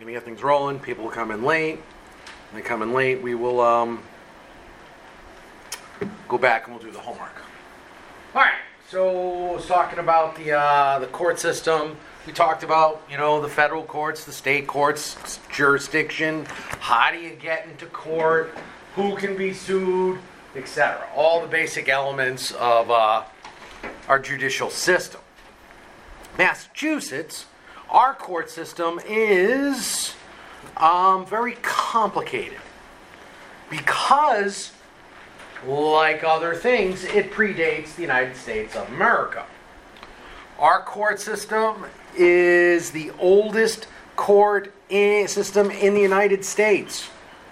we get things rolling. People will come in late. When they come in late, we will go back and we'll do the homework. All right. So I was talking about the court system. We talked about, the federal courts, the state courts, jurisdiction. How do you get into court? Who can be sued, etc. All the basic elements of our judicial system. Massachusetts, our court system is very complicated because, like other things, it predates the United States of America. Our court system is the oldest court system in the United States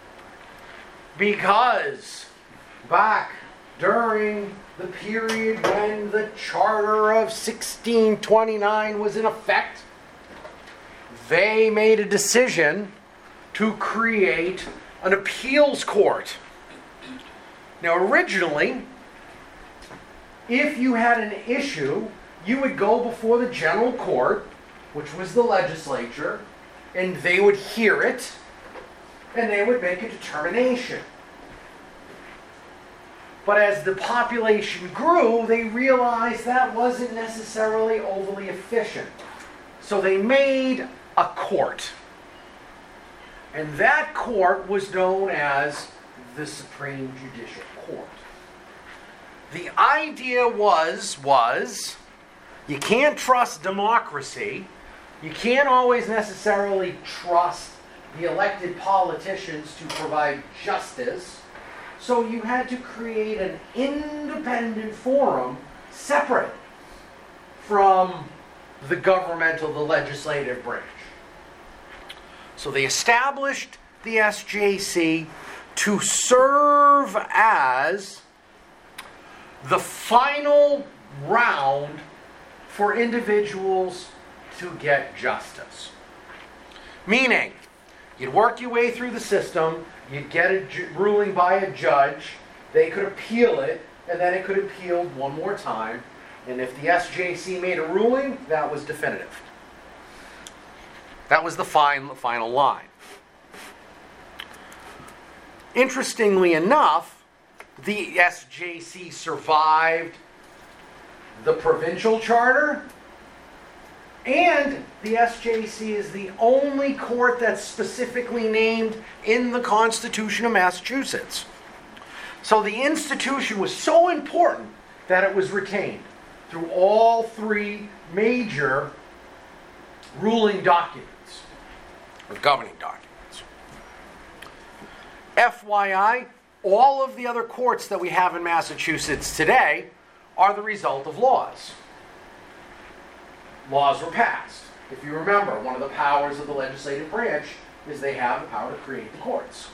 because back during the period when the Charter of 1629 was in effect, they made a decision to create an appeals court. Now, originally, if you had an issue, you would go before the general court, which was the legislature, and they would hear it, and they would make a determination. But as the population grew, they realized that wasn't necessarily overly efficient. So they made a court. And that court was known as the Supreme Judicial Court. The idea was you can't trust democracy. You can't always necessarily trust the elected politicians to provide justice. So you had to create an independent forum separate from the governmental, the legislative branch. So they established the SJC to serve as the final round for individuals to get justice. Meaning, you'd work your way through the system, you'd get a ruling by a judge, they could appeal it, and then it could appeal one more time. And if the SJC made a ruling, that was definitive. That was the final line. Interestingly enough, the SJC survived the provincial charter, and the SJC is the only court that's specifically named in the Constitution of Massachusetts. So the institution was so important that it was retained through all three major ruling documents, or governing documents. FYI, all of the other courts that we have in Massachusetts today are the result of laws. Laws were passed. If you remember, one of the powers of the legislative branch is they have the power to create the courts.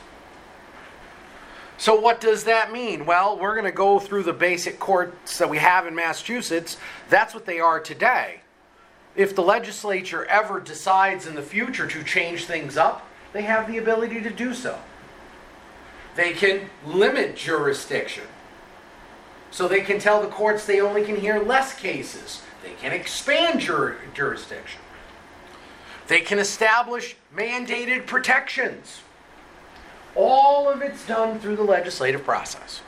So what does that mean? Well, we're going to go through the basic courts that we have in Massachusetts. That's what they are today. If the legislature ever decides in the future to change things up, they have the ability to do so. They can limit jurisdiction. So they can tell the courts they only can hear less cases. They can expand jurisdiction. They can establish mandated protections. All of it's done through the legislative process.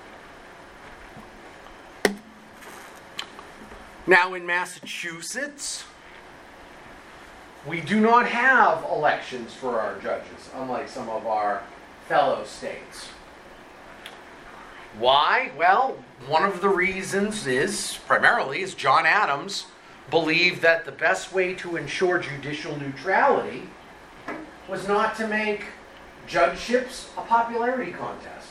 Now in Massachusetts, we do not have elections for our judges, unlike some of our fellow states. Why? Well, one of the reasons primarily is John Adams believed that the best way to ensure judicial neutrality was not to make judgeships a popularity contest.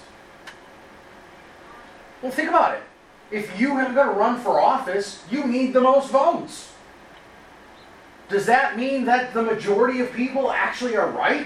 Well, think about it. If you have got to run for office, you need the most votes. Does that mean that the majority of people actually are right?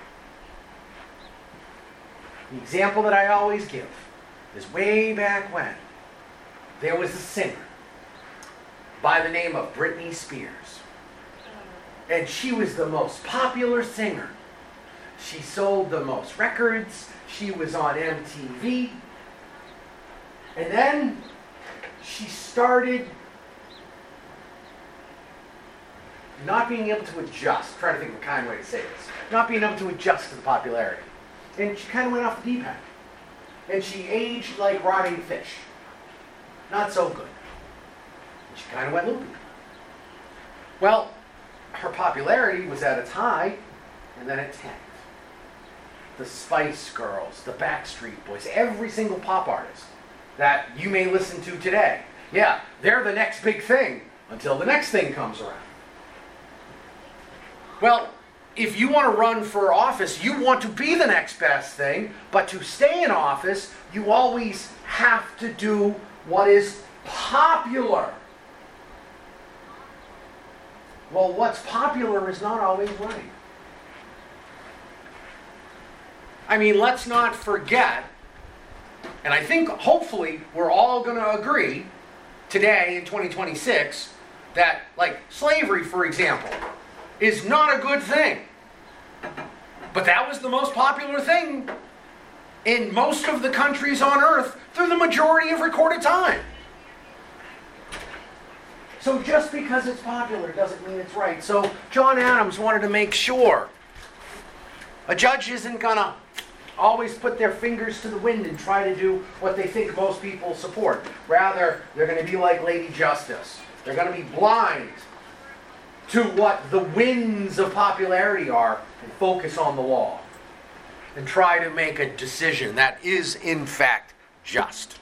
The example that I always give is way back when there was a singer by the name of Britney Spears. And she was the most popular singer. She sold the most records. She was on MTV. And then she started not being able to adjust. I'm trying to think of a kind way to say this. Not being able to adjust to the popularity. And she kind of went off the deep end. And she aged like rotting fish. Not so good. And she kind of went loopy. Well, her popularity was at its high, and then it tanked. The Spice Girls, the Backstreet Boys, every single pop artist that you may listen to today. Yeah, they're the next big thing until the next thing comes around. Well, if you want to run for office, you want to be the next best thing, but to stay in office, you always have to do what is popular. Well, what's popular is not always right. I mean, let's not forget, and I think hopefully we're all going to agree today in 2026 that, like, slavery, for example, is not a good thing. But that was the most popular thing in most of the countries on earth through the majority of recorded time. So just because it's popular doesn't mean it's right. So John Adams wanted to make sure a judge isn't going to always put their fingers to the wind and try to do what they think most people support. Rather, they're going to be like Lady Justice. They're going to be blind to what the winds of popularity are and focus on the law and try to make a decision that is in fact just.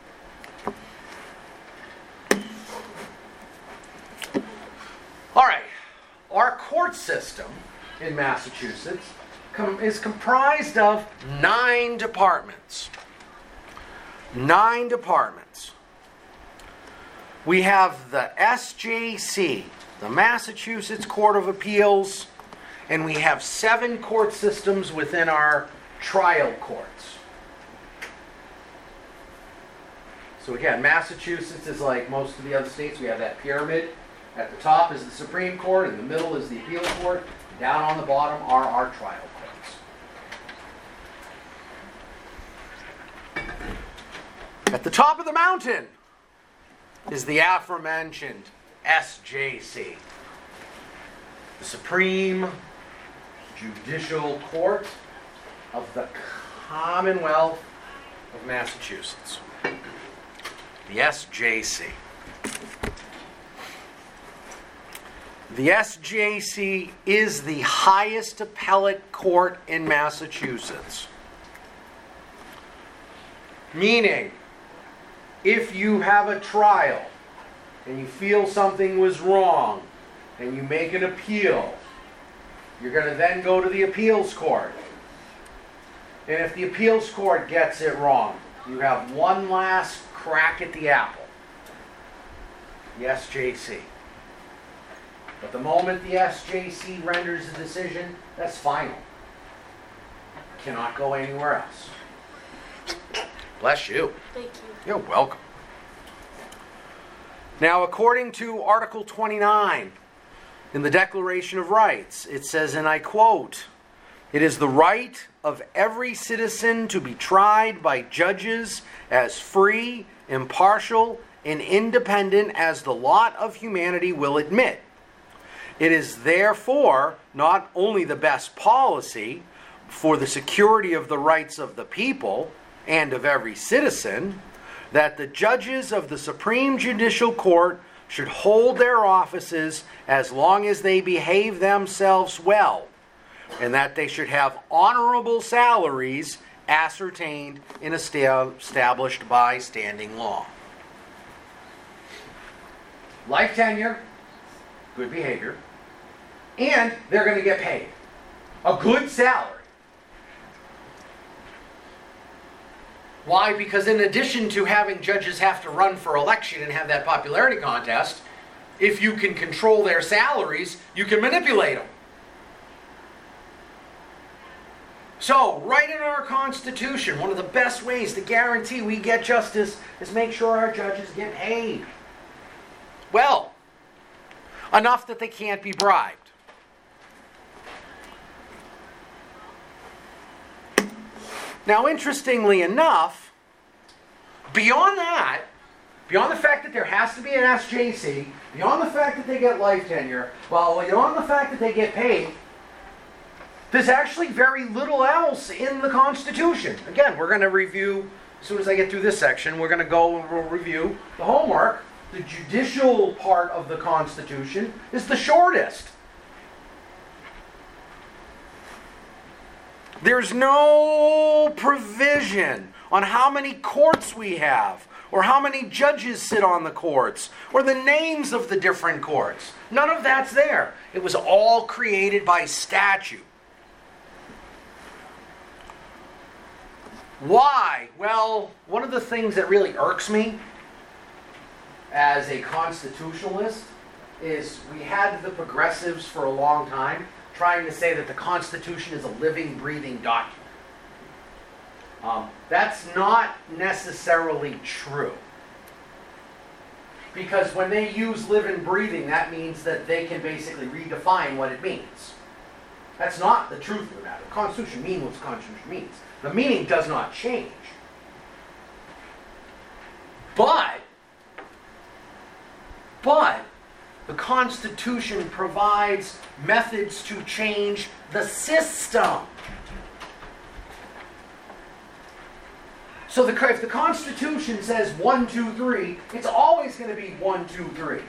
All right, our court system in Massachusetts is comprised of 9 departments. 9 departments. We have the SJC, the Massachusetts Court of Appeals, and we have 7 court systems within our trial courts. So again, Massachusetts is like most of the other states. We have that pyramid. At the top is the Supreme Court, in the middle is the Appeals Court, and down on the bottom are our trial courts. At the top of the mountain is the aforementioned SJC, the Supreme Judicial Court of the Commonwealth of Massachusetts. The SJC. The SJC is the highest appellate court in Massachusetts. Meaning, if you have a trial and you feel something was wrong and you make an appeal, you're going to then go to the appeals court. And if the appeals court gets it wrong, you have one last crack at the apple. The SJC. But the moment the SJC renders a decision, that's final. Cannot go anywhere else. Bless you. Thank you. You're welcome. Now, according to Article 29 in the Declaration of Rights, it says, and I quote, "It is the right of every citizen to be tried by judges as free, impartial, and independent as the lot of humanity will admit. It is therefore not only the best policy for the security of the rights of the people and of every citizen that the judges of the Supreme Judicial Court should hold their offices as long as they behave themselves well, and that they should have honorable salaries ascertained and established by standing law." Life tenure, good behavior, and they're going to get paid a good salary. Why? Because in addition to having judges have to run for election and have that popularity contest, if you can control their salaries, you can manipulate them. So, right in our Constitution, one of the best ways to guarantee we get justice is make sure our judges get paid. Well, enough that they can't be bribed. Now, interestingly enough, beyond that, beyond the fact that there has to be an SJC, beyond the fact that they get life tenure, well, beyond the fact that they get paid, there's actually very little else in the Constitution. Again, we're going to review, as soon as I get through this section, we're going to go and we'll review the homework. The judicial part of the Constitution is the shortest. There's no provision on how many courts we have, or how many judges sit on the courts, or the names of the different courts. None of that's there. It was all created by statute. Why? Well, one of the things that really irks me as a constitutionalist is we had the progressives for a long time trying to say that the Constitution is a living, breathing document. That's not necessarily true. Because when they use living, breathing, that means that they can basically redefine what it means. That's not the truth of the matter. The Constitution means what the Constitution means. The meaning does not change. But the Constitution provides methods to change the system. So if the Constitution says 1, 2, 3, it's always going to be 1, 2, 3.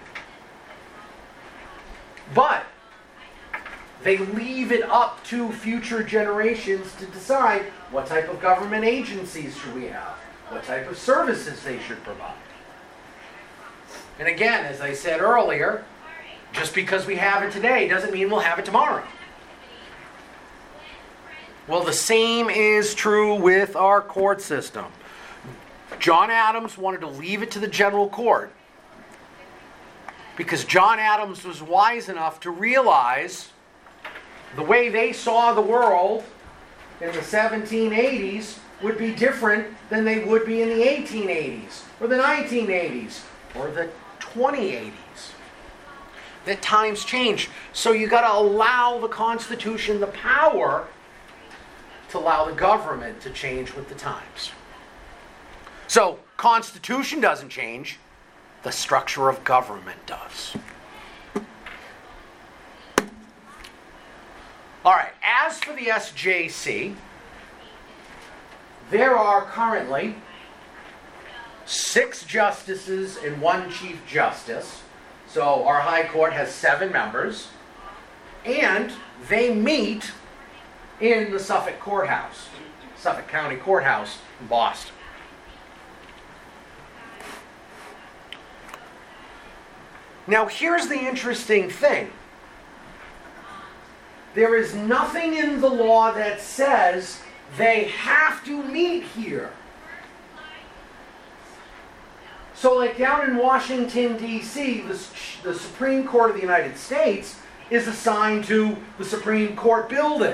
But they leave it up to future generations to decide what type of government agencies should we have, what type of services they should provide. And again, as I said earlier, just because we have it today doesn't mean we'll have it tomorrow. Well, the same is true with our court system. John Adams wanted to leave it to the general court because John Adams was wise enough to realize the way they saw the world in the 1780s would be different than they would be in the 1880s or the 1980s or the 2080s. That times change. So you got to allow the Constitution the power to allow the government to change with the times. So, Constitution doesn't change, the structure of government does. All right, as for the SJC, there are currently 6 justices and 1 chief justice. So our High Court has 7 members, and they meet in the Suffolk Courthouse, Suffolk County Courthouse in Boston. Now here's the interesting thing. There is nothing in the law that says they have to meet here. So like down in Washington, D.C., the Supreme Court of the United States is assigned to the Supreme Court building.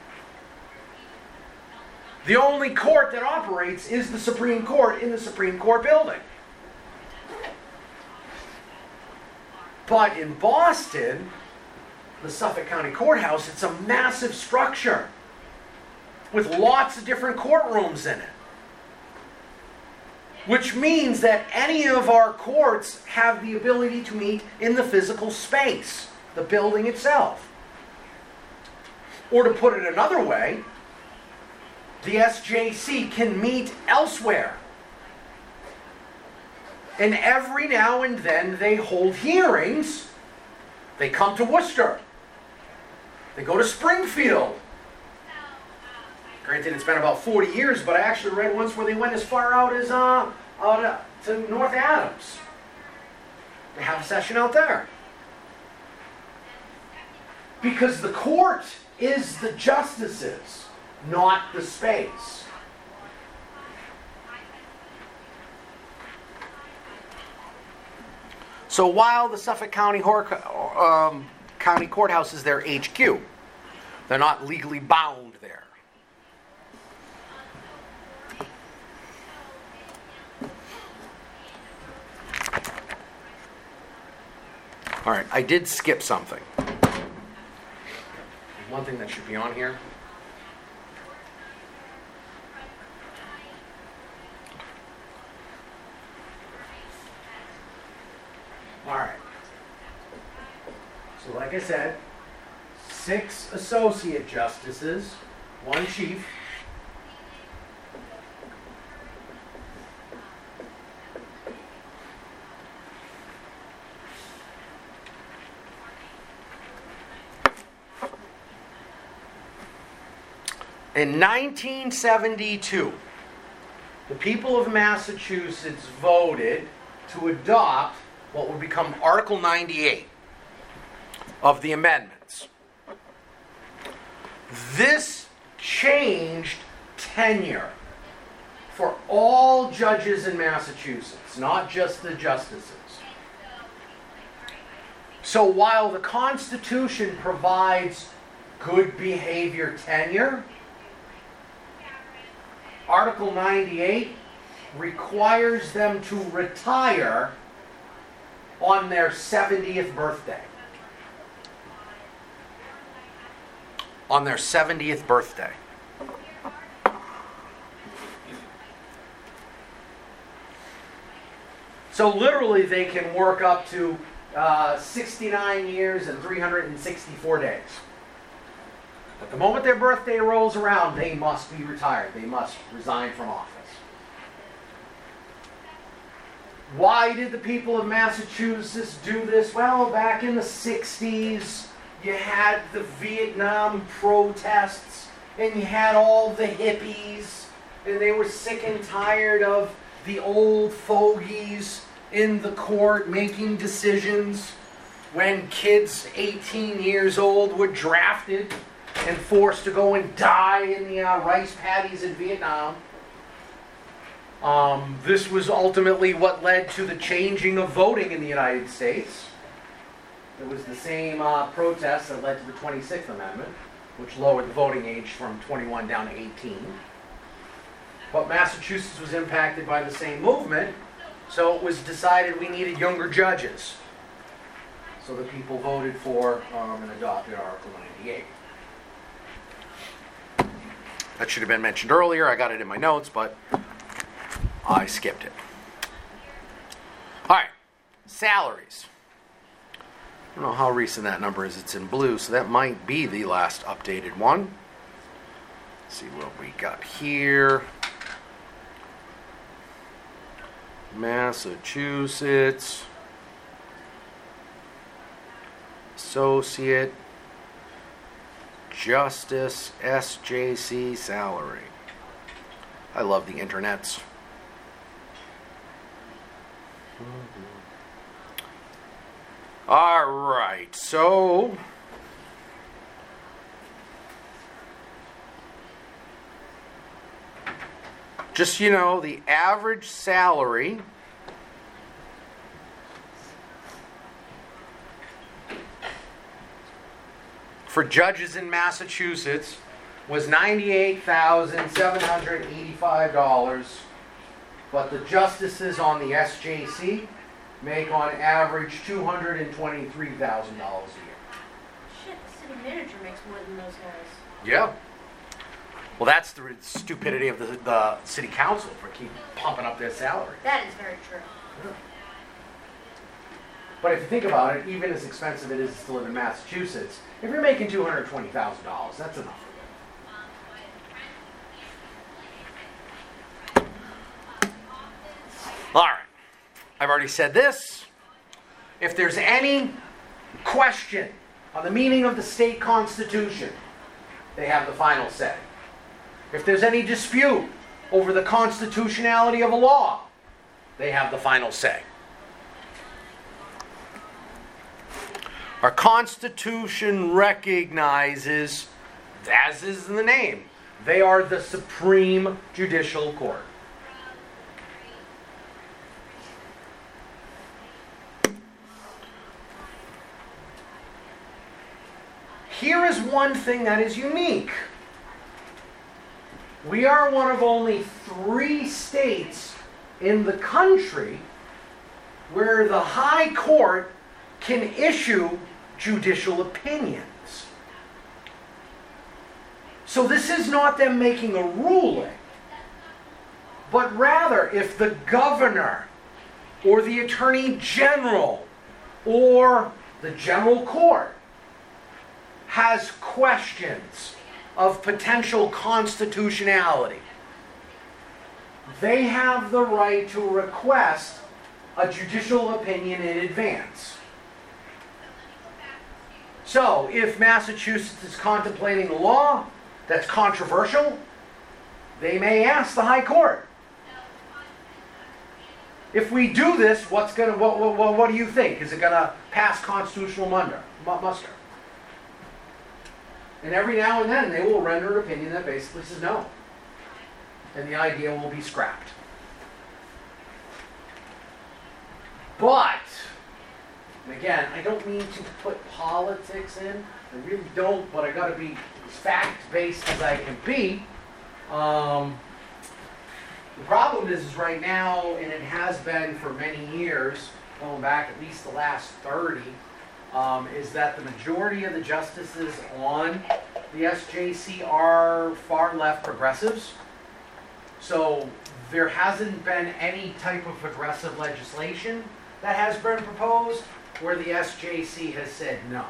The only court that operates is the Supreme Court in the Supreme Court building. But in Boston, the Suffolk County Courthouse, it's a massive structure with lots of different courtrooms in it. Which means that any of our courts have the ability to meet in the physical space, the building itself. Or to put it another way, the SJC can meet elsewhere. And every now and then they hold hearings. They come to Worcester. They go to Springfield. Granted, it's been about 40 years, but I actually read once where they went as far out as to North Adams. They have a session out there. Because the court is the justices, not the space. So while the Suffolk County Courthouse is their HQ, they're not legally bound there. All right, I did skip something. One thing that should be on here. like I said, 6 associate justices, 1 chief. In 1972, the people of Massachusetts voted to adopt what would become Article 98 of the amendments. This changed tenure for all judges in Massachusetts, not just the justices. So while the Constitution provides good behavior tenure, Article 98 requires them to retire on their 70th birthday. On their 70th birthday. So literally they can work up to 69 years and 364 days. But the moment their birthday rolls around, they must be retired. They must resign from office. Why did the people of Massachusetts do this? Well, back in the 60s, you had the Vietnam protests, and you had all the hippies, and they were sick and tired of the old fogies in the court making decisions when kids 18 years old were drafted and forced to go and die in the rice paddies in Vietnam. This was ultimately what led to the changing of voting in the United States. It was the same protest that led to the 26th Amendment, which lowered the voting age from 21 down to 18. But Massachusetts was impacted by the same movement, so it was decided we needed younger judges. So the people voted for and adopted Article 98. That should have been mentioned earlier. I got it in my notes, but I skipped it. All right, salaries. I don't know how recent that number is. It's in blue, so that might be the last updated one. Let's see what we got here. Massachusetts. Associate Justice SJC salary. I love the internets. All right, so just, the average salary for judges in Massachusetts was $98,785, but the justices on the SJC make on average $223,000 a year. Shit, the city manager makes more than those guys. Yeah. Well, that's the stupidity of the city council for keep pumping up their salary. That is very true. Yeah. But if you think about it, even as expensive it is to live in Massachusetts, if you're making $220,000, that's enough. All right. I've already said this. If there's any question on the meaning of the state constitution, they have the final say. If there's any dispute over the constitutionality of a law, they have the final say. Our Constitution recognizes, as is in the name, they are the supreme judicial court. Here is one thing that is unique. We are one of only 3 states in the country where the High Court can issue judicial opinions. So this is not them making a ruling, but rather if the governor or the attorney general or the general court has questions of potential constitutionality, they have the right to request a judicial opinion in advance. So, if Massachusetts is contemplating a law that's controversial, they may ask the High Court. If we do this, what do you think? Is it going to pass constitutional muster? And every now and then they will render an opinion that basically says no. And the idea will be scrapped. But, and again, I don't mean to put politics in. I really don't, but I got to be as fact-based as I can be. The problem is right now, and it has been for many years, going back at least the last 30, is that the majority of the justices on the SJC are far left progressives. So there hasn't been any type of progressive legislation that has been proposed where the SJC has said no.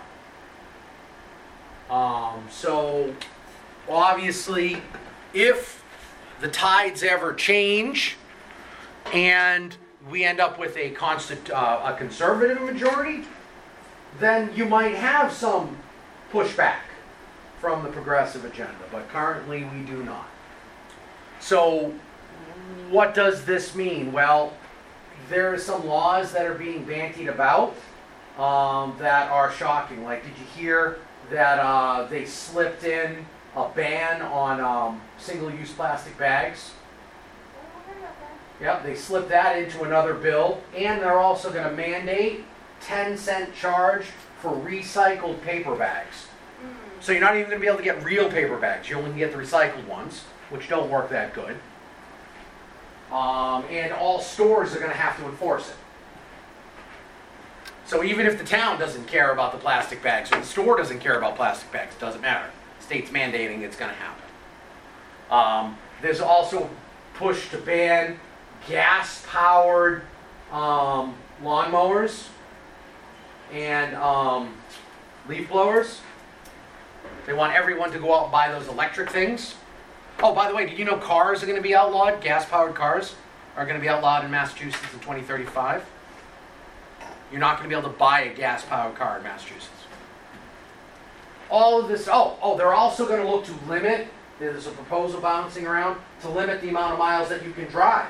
So obviously, if the tides ever change and we end up with a conservative majority, then you might have some pushback from the progressive agenda, but currently we do not. So what does this mean? Well, there are some laws that are being bandied about that are shocking. Like, did you hear that they slipped in a ban on single-use plastic bags? Yep, they slipped that into another bill, and they're also going to mandate 10-cent charge for recycled paper bags. So you're not even going to be able to get real paper bags. You only can get the recycled ones, which don't work that good. And all stores are going to have to enforce it. So even if the town doesn't care about the plastic bags, or the store doesn't care about plastic bags, it doesn't matter. The state's mandating it's going to happen. There's also a push to ban gas-powered lawnmowers and leaf blowers. They want everyone to go out and buy those electric things. Oh, by the way, did you know cars are going to be outlawed? Gas-powered cars are going to be outlawed in Massachusetts in 2035. You're not going to be able to buy a gas-powered car in Massachusetts. All of this, they're also going to look to limit, there's a proposal bouncing around, to limit the amount of miles that you can drive.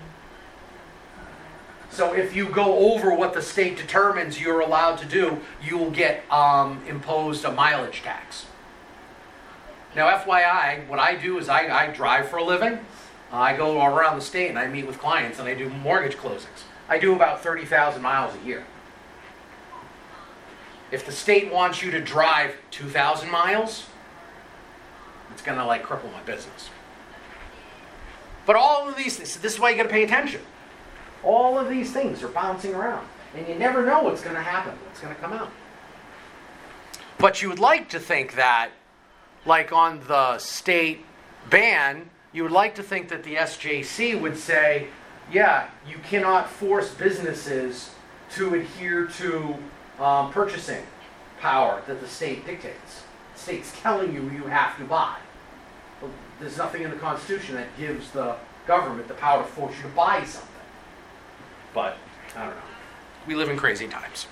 So if you go over what the state determines you're allowed to do, you will get imposed a mileage tax. Now, FYI, what I do is I drive for a living. I go around the state and I meet with clients and I do mortgage closings. I do about 30,000 miles a year. If the state wants you to drive 2,000 miles, it's going to cripple my business. But all of these things, this is why you got to pay attention. All of these things are bouncing around. And you never know what's going to happen, what's going to come out. But you would like to think that, like on the state ban, you would like to think that the SJC would say, yeah, you cannot force businesses to adhere to purchasing power that the state dictates. The state's telling you have to buy. But there's nothing in the Constitution that gives the government the power to force you to buy something. But, I don't know. We live in crazy times.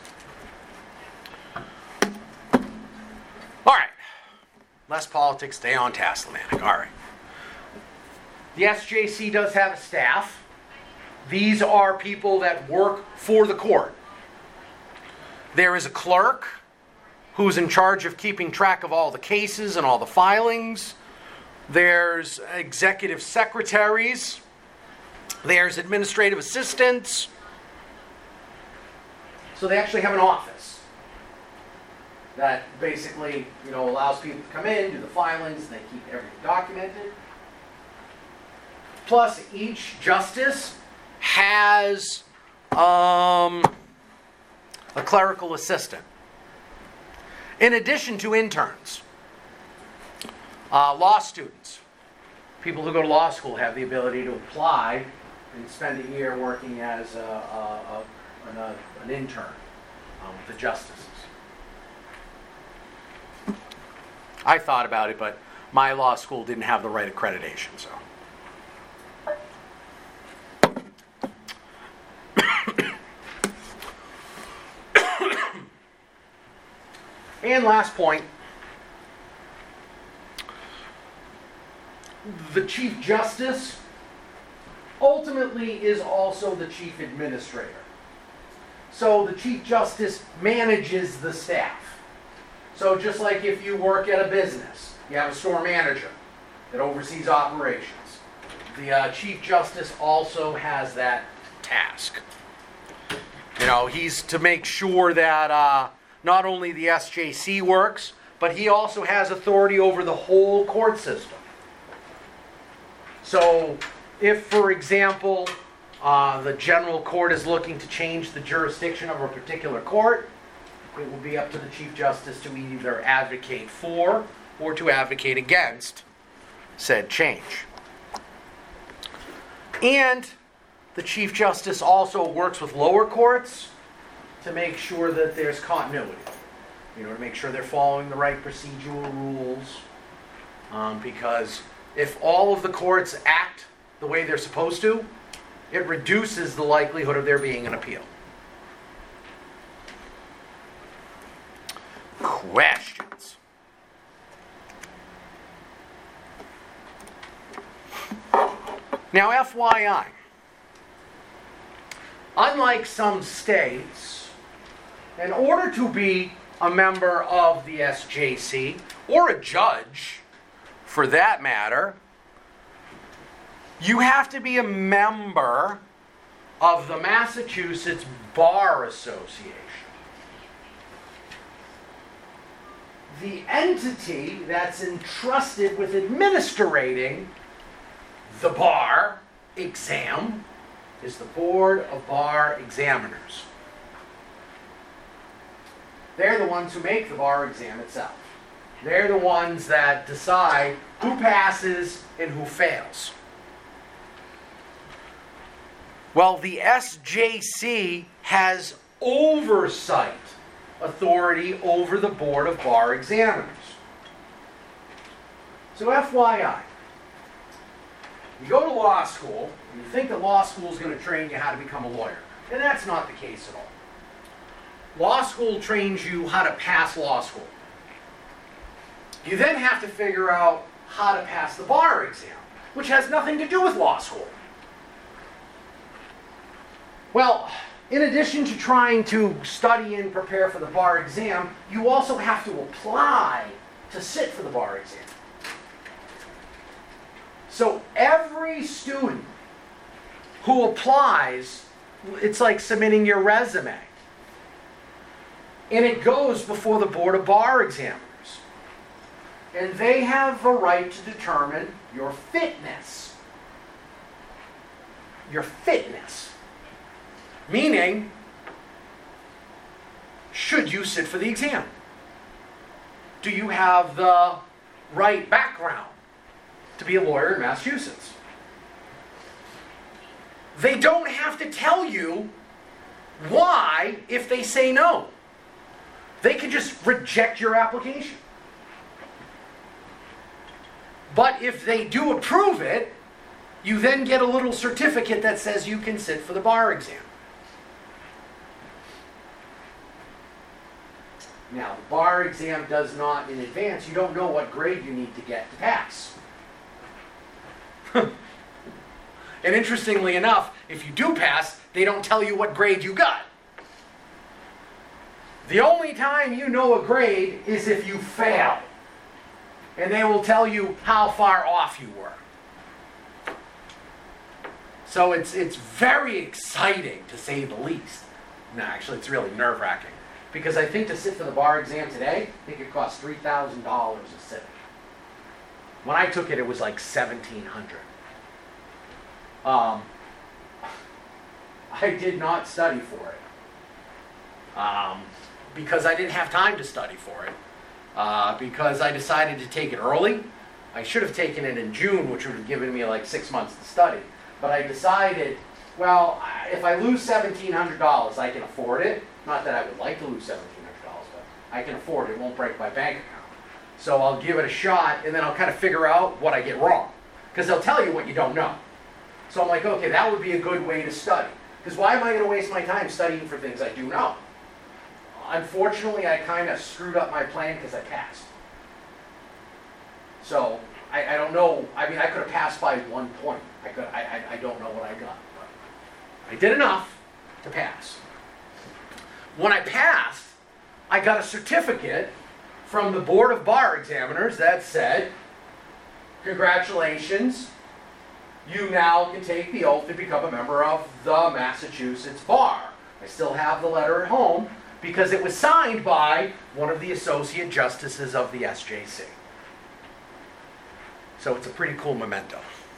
All right. Less politics, stay on task, Lemanik. All right. The SJC does have a staff. These are people that work for the court. There is a clerk who's in charge of keeping track of all the cases and all the filings. There's executive secretaries. There's administrative assistants. So they actually have an office that basically, allows people to come in, do the filings, and they keep everything documented. Plus, each justice has a clerical assistant. In addition to interns, law students, people who go to law school have the ability to apply and spend a year working as an intern with the justices. I thought about it, but my law school didn't have the right accreditation, so. And last point, the Chief Justice ultimately is also the Chief Administrator. So the Chief Justice manages the staff. So just like if you work at a business, you have a store manager that oversees operations. The Chief Justice also has that task. You know, he's to make sure that not only the SJC works, but he also has authority over the whole court system. So if, for example, the general court is looking to change the jurisdiction of a particular court, it will be up to the Chief Justice to either advocate for or to advocate against said change. And the Chief Justice also works with lower courts to make sure that there's continuity. You know, to make sure they're following the right procedural rules. Because if all of the courts act the way they're supposed to, it reduces the likelihood of there being an appeal. Questions? Now, FYI, unlike some states, in order to be a member of the SJC, or a judge, for that matter, you have to be a member of the Massachusetts Bar Association. The entity that's entrusted with administrating the bar exam is the Board of Bar Examiners. They're the ones who make the bar exam itself. They're the ones that decide who passes and who fails. Well, the SJC has oversight authority over the Board of Bar Examiners. So FYI, you go to law school, and you think that law school is going to train you how to become a lawyer. And that's not the case at all. Law school trains you how to pass law school. You then have to figure out how to pass the bar exam, which has nothing to do with law school. Well, in addition to trying to study and prepare for the bar exam, you also have to apply to sit for the bar exam. So every student who applies, it's like submitting your resume. And it goes before the Board of Bar Examiners. And they have a right to determine your fitness. Your fitness. Meaning, should you sit for the exam? Do you have the right background to be a lawyer in Massachusetts? They don't have to tell you why if they say no. They can just reject your application. But if they do approve it, you then get a little certificate that says you can sit for the bar exam. Now, the bar exam does not in advance. You don't know what grade you need to get to pass. And interestingly enough, if you do pass, they don't tell you what grade you got. The only time you know a grade is if you fail. And they will tell you how far off you were. So it's very exciting, to say the least. No, actually, it's really nerve-wracking. Because I think to sit for the bar exam today, I think it costs $3,000 a sit. When I took it, it was like $1,700. I did not study for it. Because I didn't have time to study for it. Because I decided to take it early. I should have taken it in June, which would have given me like 6 months to study. But I decided, well, if I lose $1,700, I can afford it. Not that I would like to lose $1,700, but I can afford it. It won't break my bank account. So I'll give it a shot, and then I'll kind of figure out what I get wrong. Because they'll tell you what you don't know. So I'm like, okay, that would be a good way to study. Because why am I going to waste my time studying for things I do know? Unfortunately, I kind of screwed up my plan because I passed. So I don't know. I mean, I could have passed by 1 point. I don't know what I got. But I did enough to pass. When I passed, I got a certificate from the Board of Bar Examiners that said, congratulations, you now can take the oath to become a member of the Massachusetts Bar. I still have the letter at home because it was signed by one of the Associate Justices of the SJC. So it's a pretty cool memento.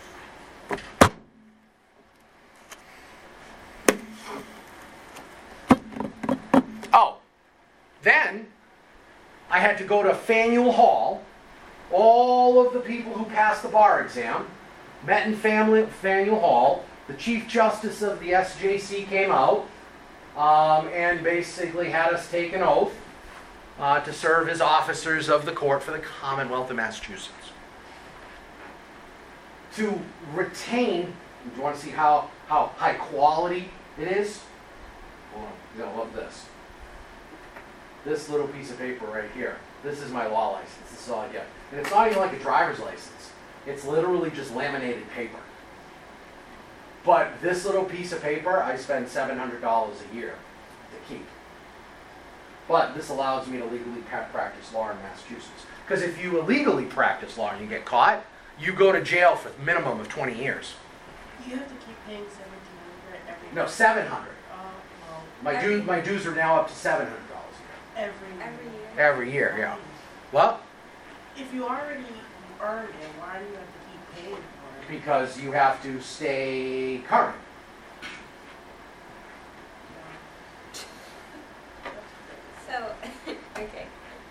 Oh, then I had to go to Faneuil Hall. All of the people who passed the bar exam met in Faneuil Hall. The Chief Justice of the SJC came out and basically had us take an oath to serve as officers of the court for the Commonwealth of Massachusetts. To retain, do you want to see how high quality it is? Well, you're going to love this. This little piece of paper right here. This is my law license. This is all I get. And it's not even like a driver's license. It's literally just laminated paper. But this little piece of paper, I spend $700 a year to keep. But this allows me to legally practice law in Massachusetts. Because if you illegally practice law and you get caught, you go to jail for a minimum of 20 years. You have to keep paying $1,700 every No, year. $700. Well, My dues are now up to $700 a year. every year. Every year, yeah. Well, If you already earned it, why do you have to keep paying for it? because you have to stay current. So, okay.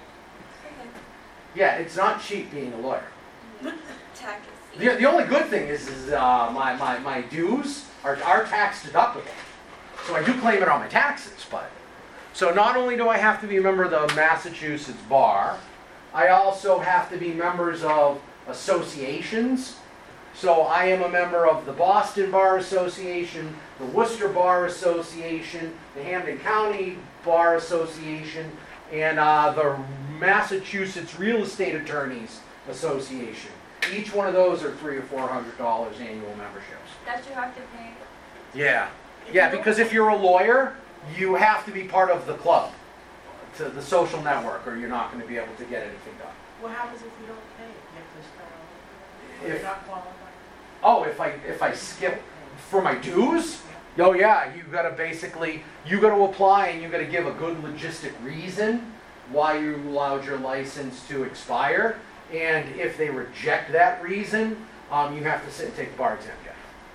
Yeah, it's not cheap being a lawyer. Tax. The only good thing is my dues are tax deductible. So I do claim it on my taxes, but. So not only do I have to be a member of the Massachusetts Bar, I also have to be members of associations. So I am a member of the Boston Bar Association, the Worcester Bar Association, the Hampden County Bar Association, and the Massachusetts Real Estate Attorneys Association. Each one of those are $300 or $400 annual memberships. That you have to pay. Yeah. Yeah, because if you're a lawyer, you have to be part of the club, to the social network, or you're not going to be able to get anything done. What happens if you don't pay? You have to start over? If If- you're not qualified? Oh, if I skip for my dues? Oh yeah, you got to apply and you got to give a good logistic reason why you allowed your license to expire. And if they reject that reason, you have to sit and take the bar exam again.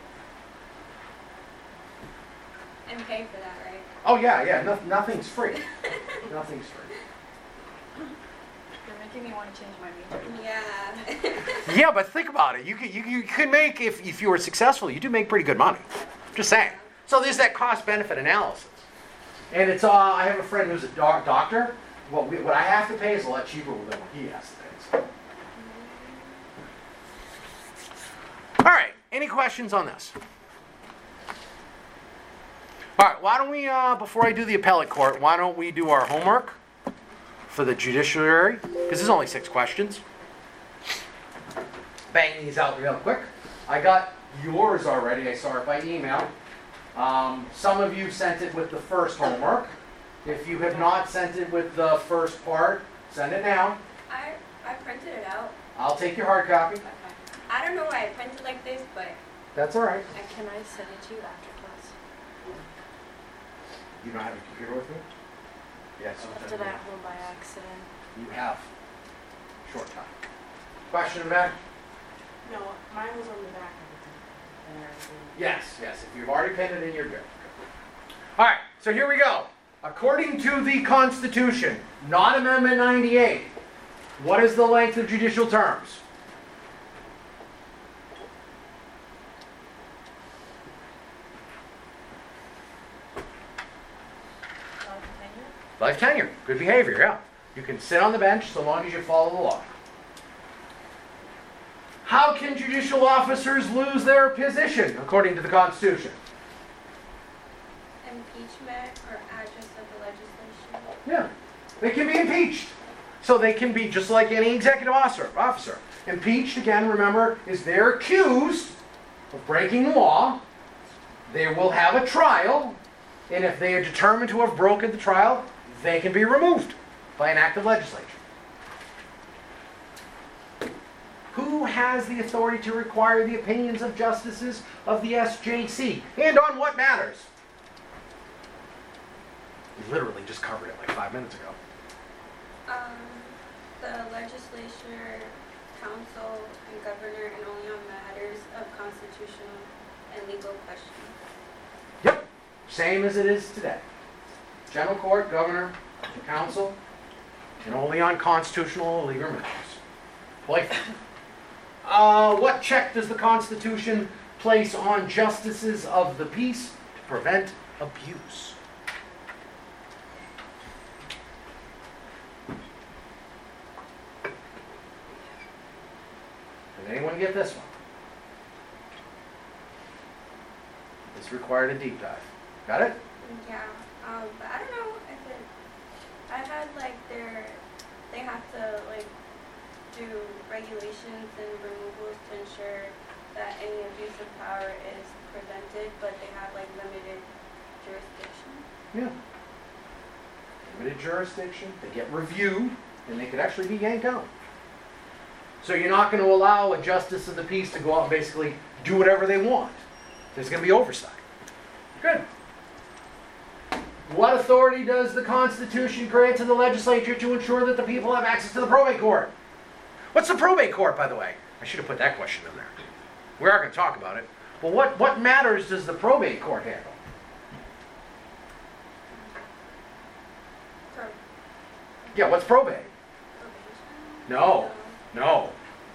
And pay for that, right? Oh yeah, nothing's free. Nothing's free. You're making me want to change my major. Yeah. Yeah, but think about it. You could make, if you were successful, you do make pretty good money. Just saying. So there's that cost-benefit analysis. And it's I have a friend who's a doctor. What I have to pay is a lot cheaper than what he has to pay. So. All right. Any questions on this? All right. Why don't we, before I do the appellate court, why don't we do our homework for the judiciary? Because there's only 6 questions. Bang these out real quick. I got yours already. I saw it by email. Some of you sent it with the first homework. If you have not sent it with the first part, send it now. I printed it out. I'll take your hard copy. Okay. I don't know why I printed like this, but That's all right. Can I send it to you after class? You don't have your computer with you? Yes. I left it at home by accident. You have. Short time. Question back? No, mine was on the back of it. And everything. Yes. If you've already pinned it in, you're good. All right. So here we go. According to the Constitution, not Amendment 98, what is the length of judicial terms? Life tenure. Good behavior, yeah. You can sit on the bench so long as you follow the law. How can judicial officers lose their position, according to the Constitution? Impeachment or address of the legislation. Yeah, they can be impeached. So they can be just like any executive officer. Impeached, again, remember, is they're accused of breaking the law. They will have a trial, and if they are determined to have broken the trial, they can be removed by an act of legislature. Who has the authority to require the opinions of justices of the SJC? And on what matters? We literally just covered it like 5 minutes ago. The legislature, council, and governor, and only on matters of constitutional and legal questions. Yep, same as it is today. General court, governor, council, and only on constitutional or legal matters. Boyfriend. What check does the Constitution place on justices of the peace to prevent abuse? Did anyone get this one? This required a deep dive. Got it? Yeah, but I don't know if it. I had like they have to like do regulations and removals to ensure that any abuse of power is prevented, but they have like limited jurisdiction. Yeah. Limited jurisdiction. They get reviewed, and they could actually be yanked out. So you're not going to allow a justice of the peace to go out and basically do whatever they want. There's going to be oversight. Good. What authority does the Constitution grant to the legislature to ensure that the people have access to the probate court? What's the probate court, by the way? I should have put that question in there. We are going to talk about it. Well, what matters does the probate court handle? Yeah, what's probate? No. No.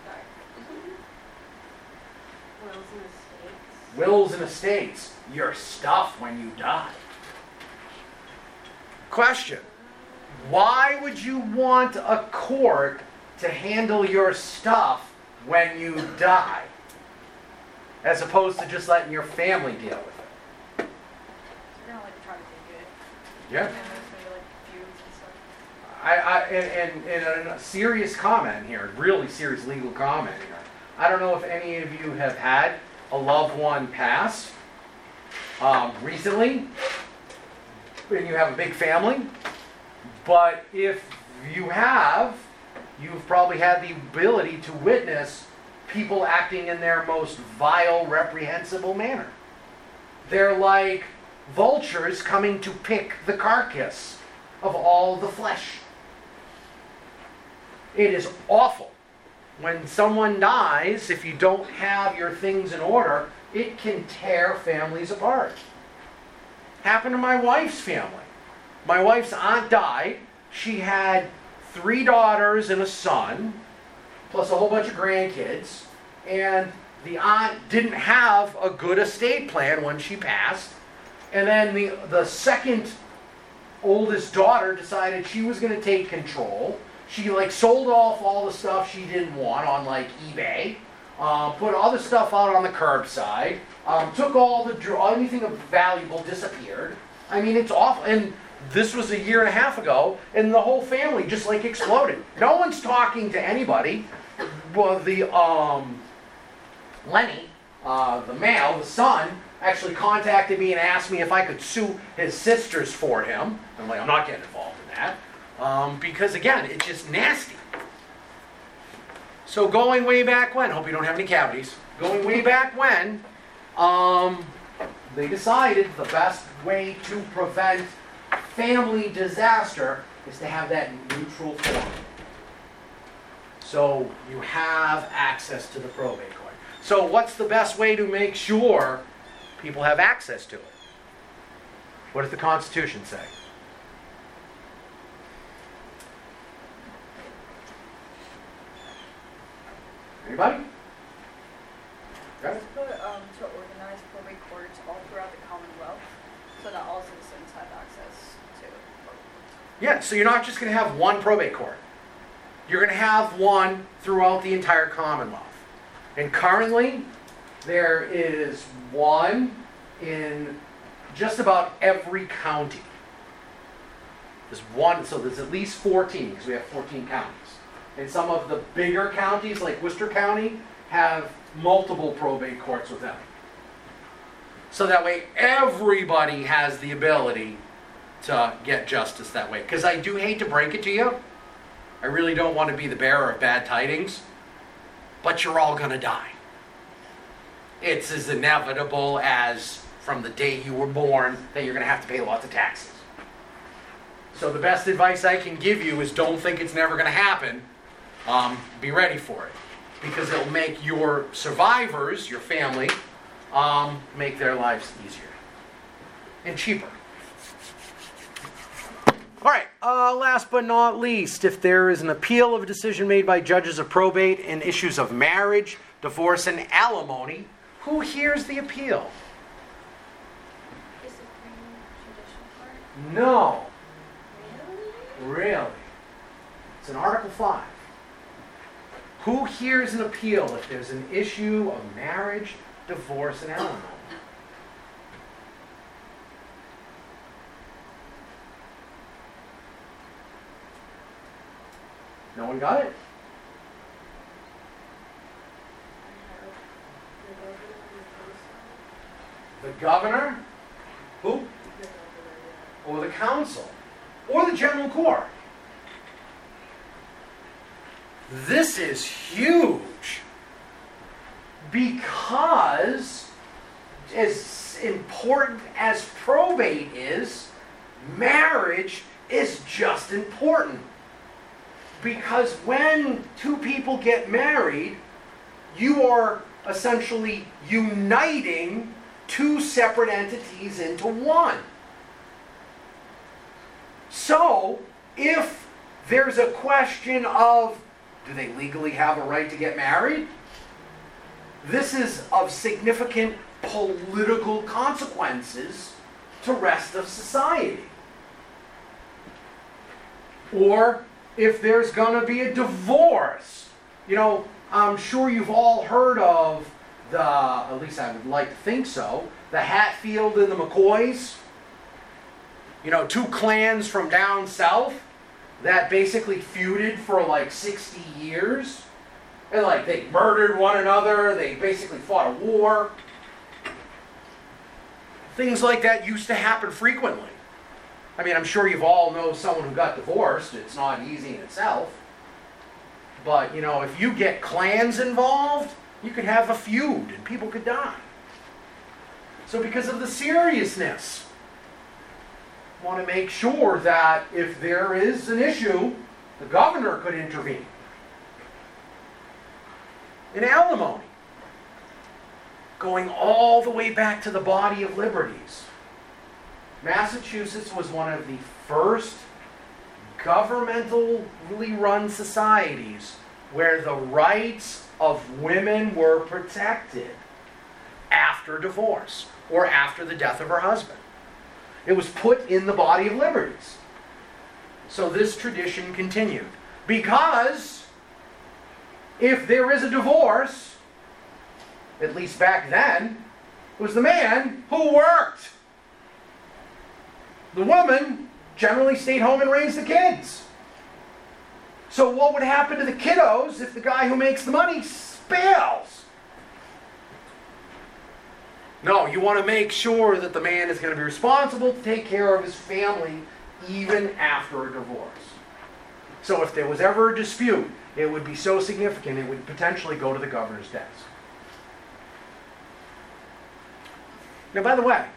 Wills and estates. Wills and estates. Your stuff when you die. Question. Why would you want a court to handle your stuff when you die, as opposed to just letting your family deal with it? They're gonna like try to take it. Yeah. And there's gonna be like feuds and stuff. And a serious comment here, really serious legal comment here. I don't know if any of you have had a loved one pass recently, and you have a big family, but if you have, you've probably had the ability to witness people acting in their most vile, reprehensible manner. They're like vultures coming to pick the carcass of all the flesh. It is awful. When someone dies, if you don't have your things in order, it can tear families apart. Happened to my wife's family. My wife's aunt died. She had 3 daughters and a son, plus a whole bunch of grandkids. And the aunt didn't have a good estate plan when she passed. And then the second oldest daughter decided she was going to take control. She sold off all the stuff she didn't want on eBay, put all the stuff out on the curbside, took anything of valuable disappeared. I mean, it's awful. And this was a year and a half ago, and the whole family just exploded. No one's talking to anybody. Well, Lenny, the male, the son, actually contacted me and asked me if I could sue his sisters for him. I'm like, I'm not getting involved in that. Because again, it's just nasty. So going way back when, hope you don't have any cavities, going way back when, they decided the best way to prevent family disaster is to have that neutral form. So you have access to the probate court. So what's the best way to make sure people have access to it? What does the Constitution say? Anybody? Okay. Put to organize probate courts all throughout the Commonwealth, so that all citizens have access to it. Yeah, so you're not just going to have one probate court. You're going to have one throughout the entire Commonwealth. And currently, there is one in just about every county. There's one, so there's at least 14, because we have 14 counties. And some of the bigger counties, like Worcester County, have multiple probate courts with them. So that way, everybody has the ability to get justice that way. Because I do hate to break it to you. I really don't want to be the bearer of bad tidings. But you're all going to die. It's as inevitable as from the day you were born that you're going to have to pay lots of taxes. So the best advice I can give you is don't think it's never going to happen. Be ready for it. Because it'll make your survivors, your family, make their lives easier. And cheaper. All right, last but not least, if there is an appeal of a decision made by judges of probate in issues of marriage, divorce, and alimony, who hears the appeal? The Supreme Judicial Court? No. Really? Really? It's in Article 5. Who hears an appeal if there's an issue of marriage, divorce, and alimony? No one got it? The governor? Who? Or the council? Or the general court? This is huge. Because as important as probate is, marriage is just important. Because when two people get married, you are essentially uniting two separate entities into one. So, if there's a question of, do they legally have a right to get married? This is of significant political consequences to the rest of society. Or, if there's going to be a divorce. You know, I'm sure you've all heard of at least I would like to think so, the Hatfield and the McCoys. You know, two clans from down south that basically feuded for like 60 years. And like they murdered one another, they basically fought a war. Things like that used to happen frequently. I mean, I'm sure you've all know someone who got divorced. It's not easy in itself. But, you know, if you get clans involved, you could have a feud and people could die. So because of the seriousness, I want to make sure that if there is an issue, the governor could intervene. In alimony, going all the way back to the Body of Liberties, Massachusetts was one of the first governmentally run societies where the rights of women were protected after divorce or after the death of her husband. It was put in the Body of Liberties. So this tradition continued. Because if there is a divorce, at least back then, it was the man who worked. The woman generally stayed home and raised the kids. So what would happen to the kiddos if the guy who makes the money bails? No, you want to make sure that the man is going to be responsible to take care of his family even after a divorce. So if there was ever a dispute, it would be so significant it would potentially go to the governor's desk. Now, by the way,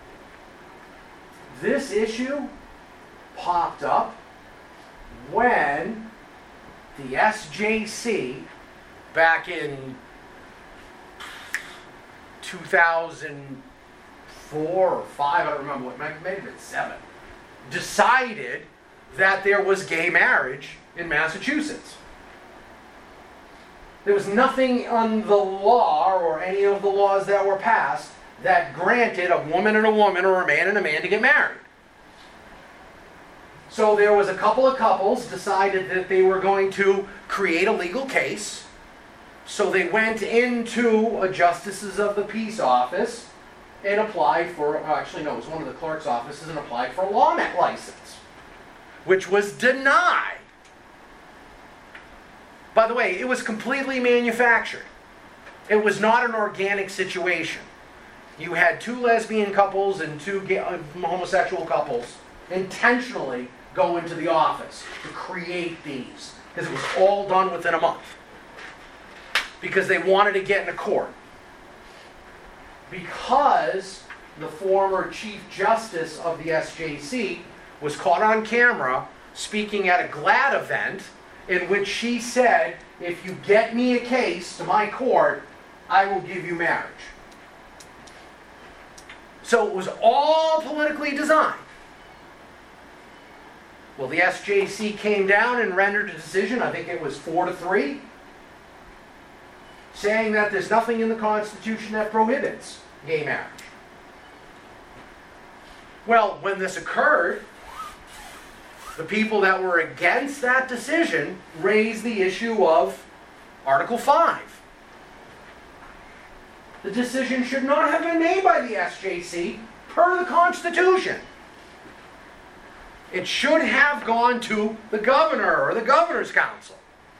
this issue popped up when the SJC, back in 2004 or 5, I don't remember what, maybe it's 7, decided that there was gay marriage in Massachusetts. There was nothing on the law or any of the laws that were passed that granted a woman and a woman or a man and a man to get married. So there was a couple of couples decided that they were going to create a legal case. So they went into a justices of the peace office and applied for, actually no, it was one of the clerk's offices, and applied for a law license, which was denied. By the way, it was completely manufactured. It was not an organic situation. You had two lesbian couples and two homosexual couples intentionally go into the office to create these, because it was all done within a month. Because they wanted to get into court. Because the former Chief Justice of the SJC was caught on camera speaking at a GLAAD event in which she said, if you get me a case to my court, I will give you marriage. So it was all politically designed. Well, the SJC came down and rendered a decision, I think it was 4-3, saying that there's nothing in the Constitution that prohibits gay marriage. Well, when this occurred, the people that were against that decision raised the issue of Article 5. The decision should not have been made by the SJC per the Constitution. It should have gone to the governor or the governor's council.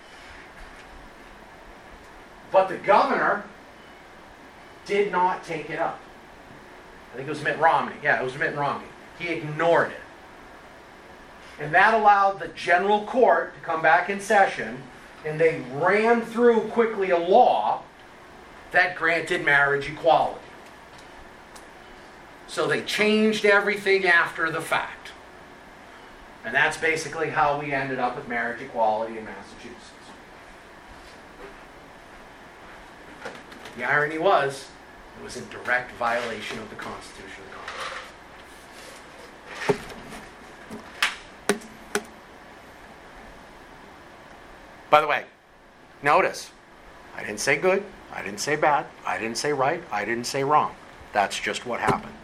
But the governor did not take it up. I think it was Mitt Romney. Yeah, it was Mitt Romney. He ignored it. And that allowed the general court to come back in session, and they ran through quickly a law that granted marriage equality. So they changed everything after the fact. And that's basically how we ended up with marriage equality in Massachusetts. The irony was, it was in direct violation of the Constitution of the Commonwealth. By the way, notice, I didn't say good, I didn't say bad, I didn't say right, I didn't say wrong. That's just what happened.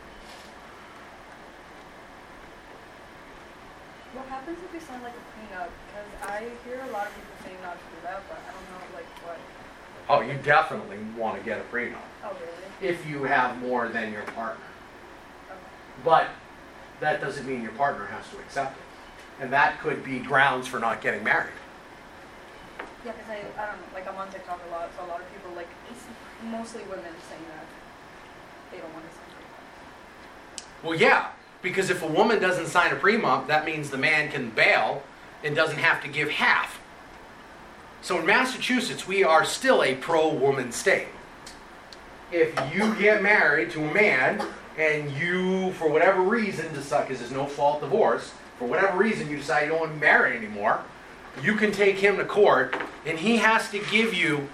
What happens if we sign like a prenup? Because I hear a lot of people saying not to do that, but I don't know like what. Oh, you definitely want to get a prenup Oh, really? if you have more than your partner. Okay. But that doesn't mean your partner has to accept it. And that could be grounds for not getting married. Yeah, because I don't know, like I'm on TikTok a lot, so a lot of people like, it's mostly women saying that they don't want to sign prenups. Well, yeah, because if a woman doesn't sign a prenup, that means the man can bail and doesn't have to give half. So in Massachusetts, we are still a pro-woman state. If you get married to a man and you, for whatever reason, decide, because there's no fault divorce, for whatever reason you decide you don't want to be married anymore, you can take him to court and he has to give you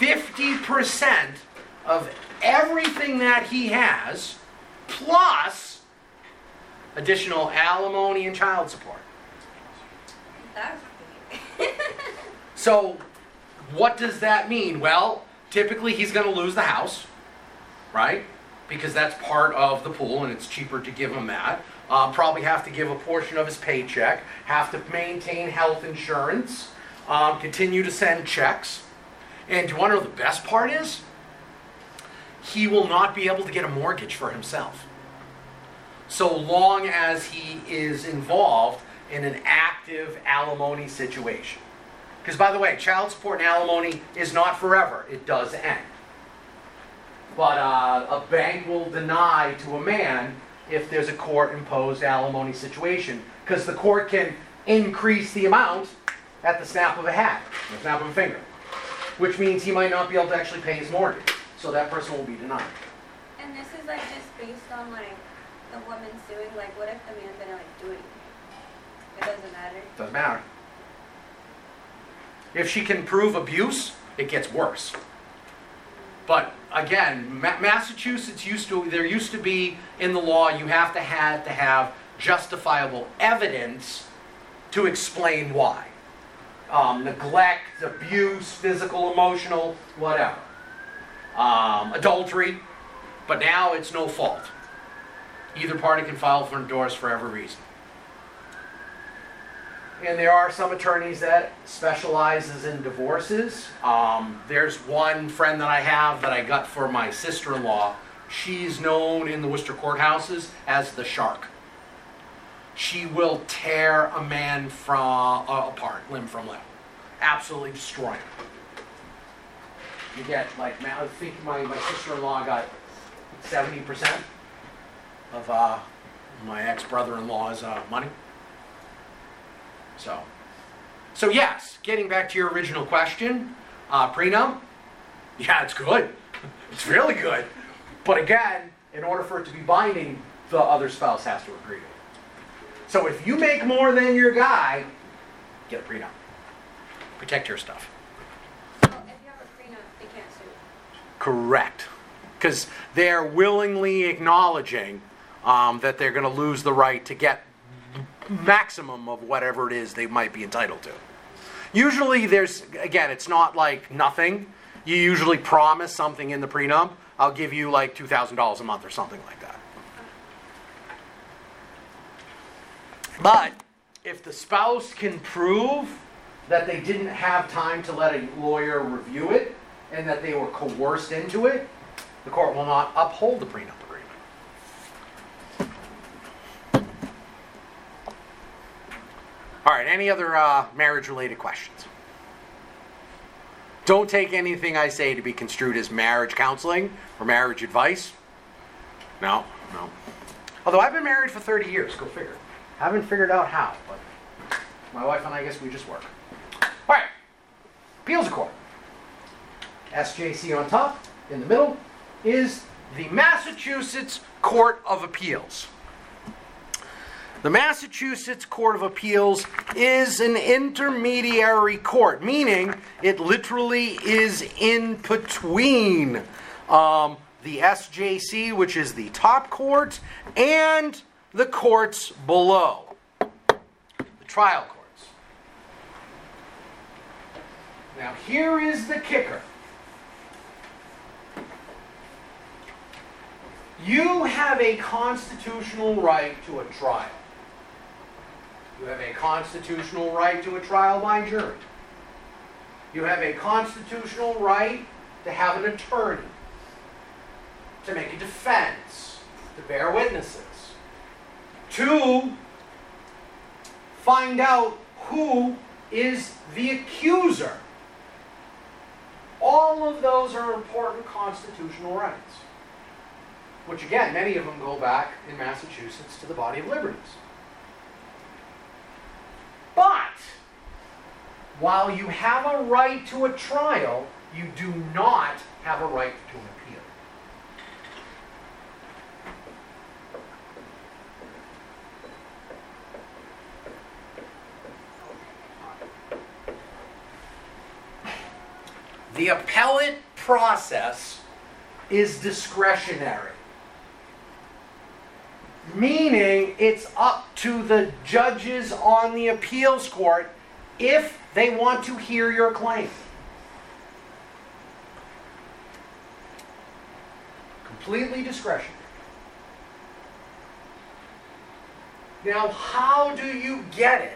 50% of everything that he has, plus additional alimony and child support. That's great. So, what does that mean? Well, typically he's going to lose the house, right? Because that's part of the pool and it's cheaper to give him that. Probably have to give a portion of his paycheck, have to maintain health insurance, continue to send checks. And do you want to know the best part is? He will not be able to get a mortgage for himself, so long as he is involved in an active alimony situation. Because, by the way, child support and alimony is not forever. It does end. But a bank will deny to a man if there's a court-imposed alimony situation, because the court can increase the amount at the snap of a hat, the snap of a finger, which means he might not be able to actually pay his mortgage. So that person will be denied. And this is like just based on like the woman suing. Like, what if the man didn't like do anything? It doesn't matter. Doesn't matter. If she can prove abuse, it gets worse. But again, Massachusetts there used to be in the law, you have to have justifiable evidence to explain why. Neglect, abuse, physical, emotional, whatever. Adultery, but now it's no fault. Either party can file for divorce for every reason. And there are some attorneys that specializes in divorces. There's one friend that I have that I got for my sister-in-law. She's known in the Worcester courthouses as the shark. She will tear a man apart, limb from limb. Absolutely destroy him. You get, like, I think my sister-in-law got 70% of my ex-brother-in-law's money. So yes, getting back to your original question, prenup, yeah, it's good. It's really good. But again, in order for it to be binding, the other spouse has to agree to it. So if you make more than your guy, get a prenup. Protect your stuff. So if you have a prenup, they can't sue. Correct. Because they're willingly acknowledging that they're going to lose the right to get maximum of whatever it is they might be entitled to. Usually again, it's not like nothing. You usually promise something in the prenup. I'll give you like $2,000 a month or something like that. But if the spouse can prove that they didn't have time to let a lawyer review it and that they were coerced into it, the court will not uphold the prenup agreement. All right, any other marriage-related questions? Don't take anything I say to be construed as marriage counseling or marriage advice. No. Although I've been married for 30 years, go figure. Haven't figured out how, but my wife and I guess we just work. All right, appeals court. SJC on top, in the middle, is the Massachusetts Court of Appeals. The Massachusetts Court of Appeals is an intermediary court, meaning it literally is in between the SJC, which is the top court, and the courts below, the trial courts. Now here is the kicker. You have a constitutional right to a trial. You have a constitutional right to a trial by jury. You have a constitutional right to have an attorney, to make a defense, to bear witnesses, to find out who is the accuser. All of those are important constitutional rights, which again, many of them go back in Massachusetts to the Body of Liberties. But while you have a right to a trial, you do not have a right to an appeal. The appellate process is discretionary, meaning it's up to the judges on the appeals court if they want to hear your claim. Completely discretionary. Now, how do you get it?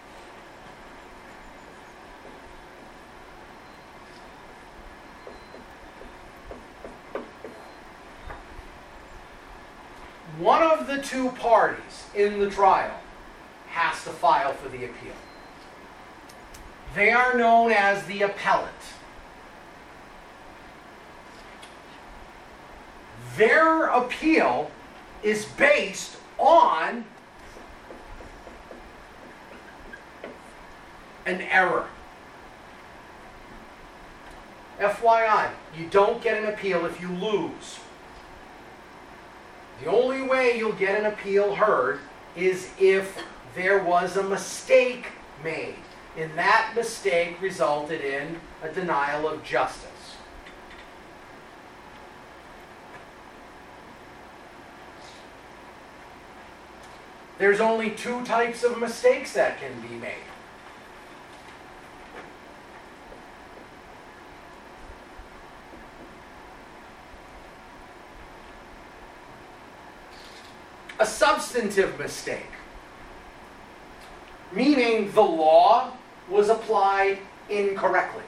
One of the two parties in the trial has to file for the appeal. They are known as the appellant. Their appeal is based on an error. FYI, you don't get an appeal if you lose. The only way you'll get an appeal heard is if there was a mistake made, and that mistake resulted in a denial of justice. There's only two types of mistakes that can be made. A substantive mistake. meaning the law was applied incorrectly.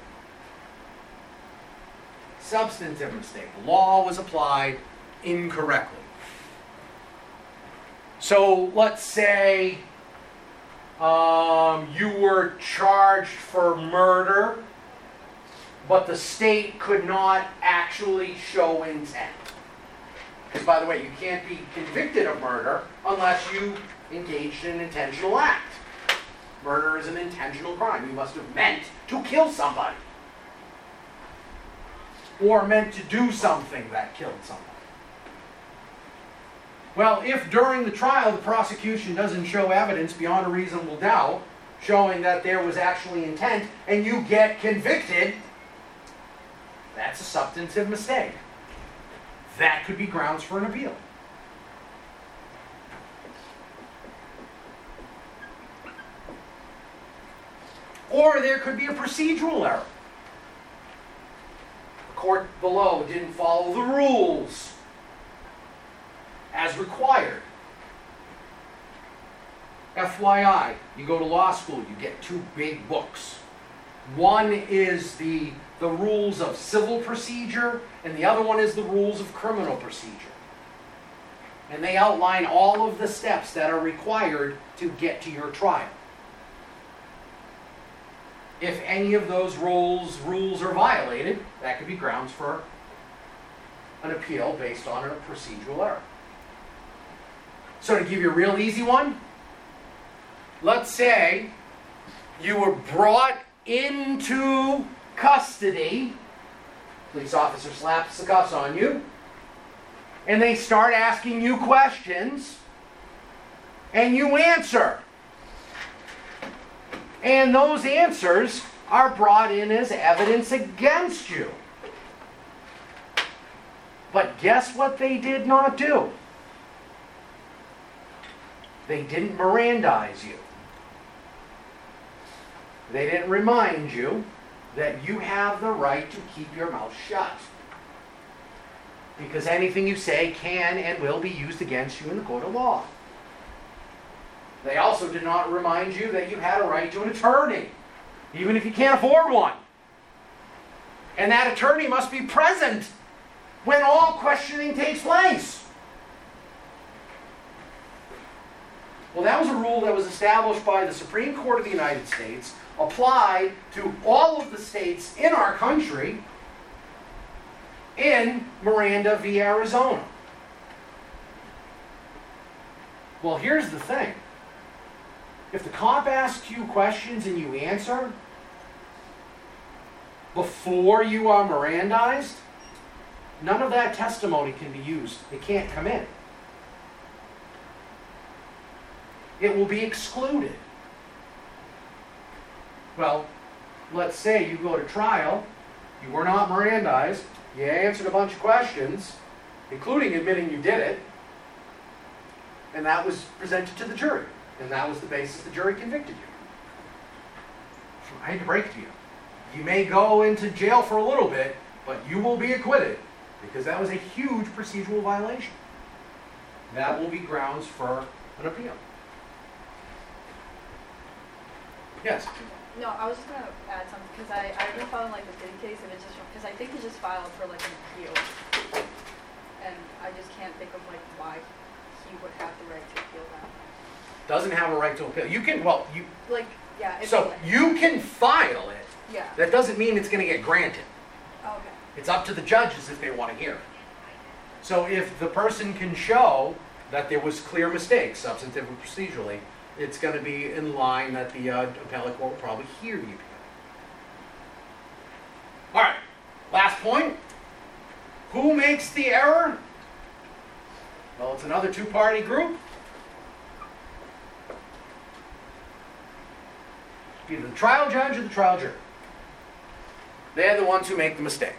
Substantive mistake. The law was applied incorrectly. So let's say you were charged for murder, but the state could not actually show intent. Because, by the way, you can't be convicted of murder unless you engaged in an intentional act. Murder is an intentional crime. You must have meant to kill somebody. Or meant to do something that killed somebody. Well, if during the trial the prosecution doesn't show evidence beyond a reasonable doubt showing that there was actually intent, and you get convicted, that's a substantive mistake. That could be grounds for an appeal. Or there could be a procedural error. The court below didn't follow the rules as required. FYI, you go to law school, you get 2 big books. One is the rules of civil procedure, and the other one is the rules of criminal procedure. And they outline all of the steps that are required to get to your trial. If any of those rules are violated, that could be grounds for an appeal based on a procedural error. So to give you a real easy one, let's say you were brought into custody, police officer slaps the cuffs on you, and they start asking you questions, and you answer. And those answers are brought in as evidence against you. But guess what they did not do? They didn't Mirandize you. They didn't remind you that you have the right to keep your mouth shut. Because anything you say can and will be used against you in the court of law. They also did not remind you that you had a right to an attorney, even if you can't afford one. And that attorney must be present when all questioning takes place. Well, that was a rule that was established by the Supreme Court of the United States, applied to all of the states in our country in Miranda v. Arizona. Well, here's the thing. If the cop asks you questions and you answer before you are Mirandized, none of that testimony can be used. It can't come in. It will be excluded. Well, let's say you go to trial, you were not Mirandized, you answered a bunch of questions, including admitting you did it, and that was presented to the jury. And that was the basis the jury convicted you. I hate to break it to you. You may go into jail for a little bit, but you will be acquitted because that was a huge procedural violation. That will be grounds for an appeal. Yes? No, I was just going to add something because I've been following like the Diddy case, and it's just because I think he just filed for like an appeal. And I just can't think of like why he would have the right to appeal that. Doesn't have a right to appeal. You can, so you can file it. Yeah. That doesn't mean it's going to get granted. Oh, okay. It's up to the judges if they want to hear it. So if the person can show that there was clear mistakes, substantive and procedurally, it's going to be in line that the appellate court will probably hear the appeal. All right, last point. Who makes the error? Well, it's another two-party group. Either the trial judge or the trial jury. They're the ones who make the mistake.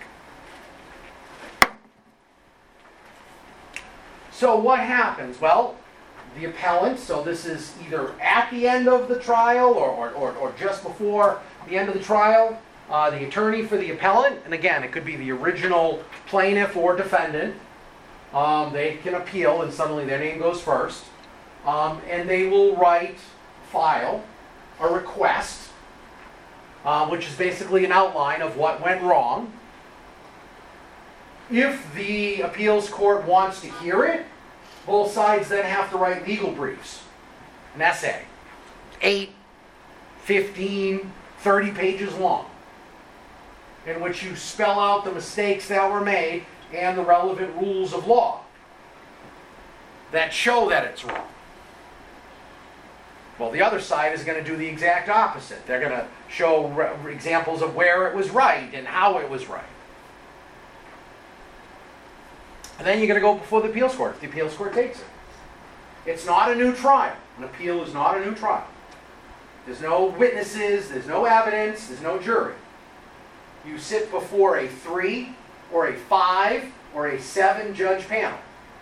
So what happens? Well, the appellant, so this is either at the end of the trial or just before the end of the trial, the attorney for the appellant, and again, it could be the original plaintiff or defendant, they can appeal and suddenly their name goes first, and they will file a request, which is basically an outline of what went wrong. If the appeals court wants to hear it, both sides then have to write legal briefs, an essay, 8, 15, 30 pages long, in which you spell out the mistakes that were made and the relevant rules of law that show that it's wrong. Well, the other side is going to do the exact opposite. They're going to show examples of where it was right and how it was right. And then you're going to go before the appeals court if the appeals court takes it. It's not a new trial. An appeal is not a new trial. There's no witnesses, there's no evidence, there's no jury. You sit before a 3 or a 5 or a 7 judge panel.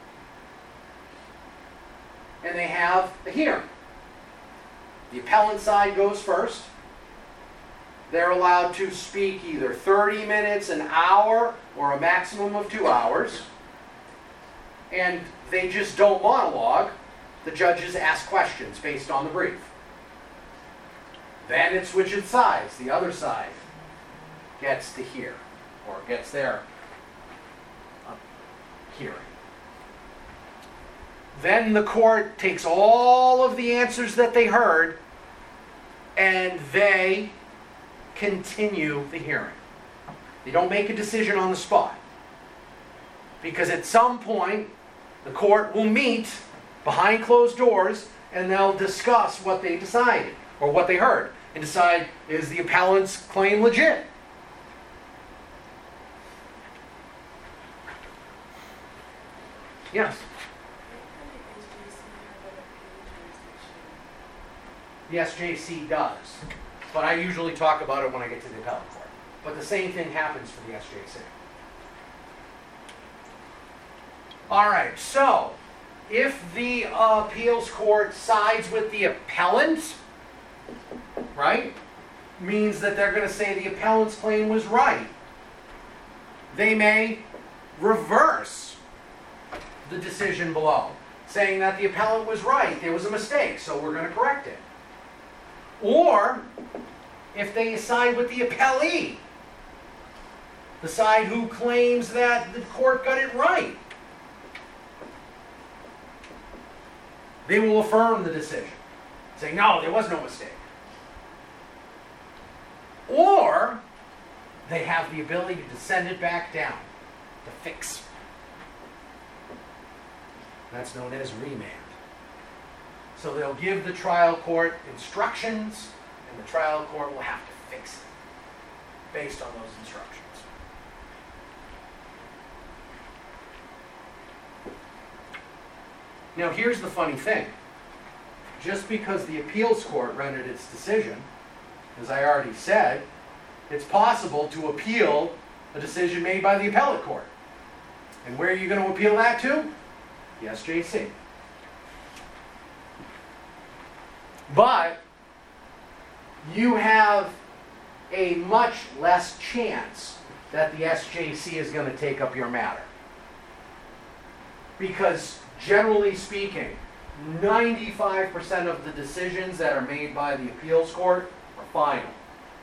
And they have a hearing. The appellant side goes first. They're allowed to speak either 30 minutes, an hour, or a maximum of 2 hours. And they just don't monologue. The judges ask questions based on the brief. Then it switches sides. The other side gets to hear, or gets their hearing. Then the court takes all of the answers that they heard and they continue the hearing. They don't make a decision on the spot. Because at some point, the court will meet behind closed doors and they'll discuss what they decided or what they heard and decide, is the appellant's claim legit? Yes? The SJC does. But I usually talk about it when I get to the appellate court. But the same thing happens for the SJC. Alright, so if the appeals court sides with the appellant, right, means that they're going to say the appellant's claim was right. They may reverse the decision below, saying that the appellant was right, there was a mistake, so we're going to correct it. Or, if they side with the appellee, the side who claims that the court got it right, they will affirm the decision, saying, no, there was no mistake. Or, they have the ability to send it back down, to fix. That's known as remand. So they'll give the trial court instructions, and the trial court will have to fix it based on those instructions. Now here's the funny thing. Just because the appeals court rendered its decision, as I already said, it's possible to appeal a decision made by the appellate court. And where are you going to appeal that to? The SJC. But you have a much less chance that the SJC is going to take up your matter. Because generally speaking, 95% of the decisions that are made by the appeals court are final.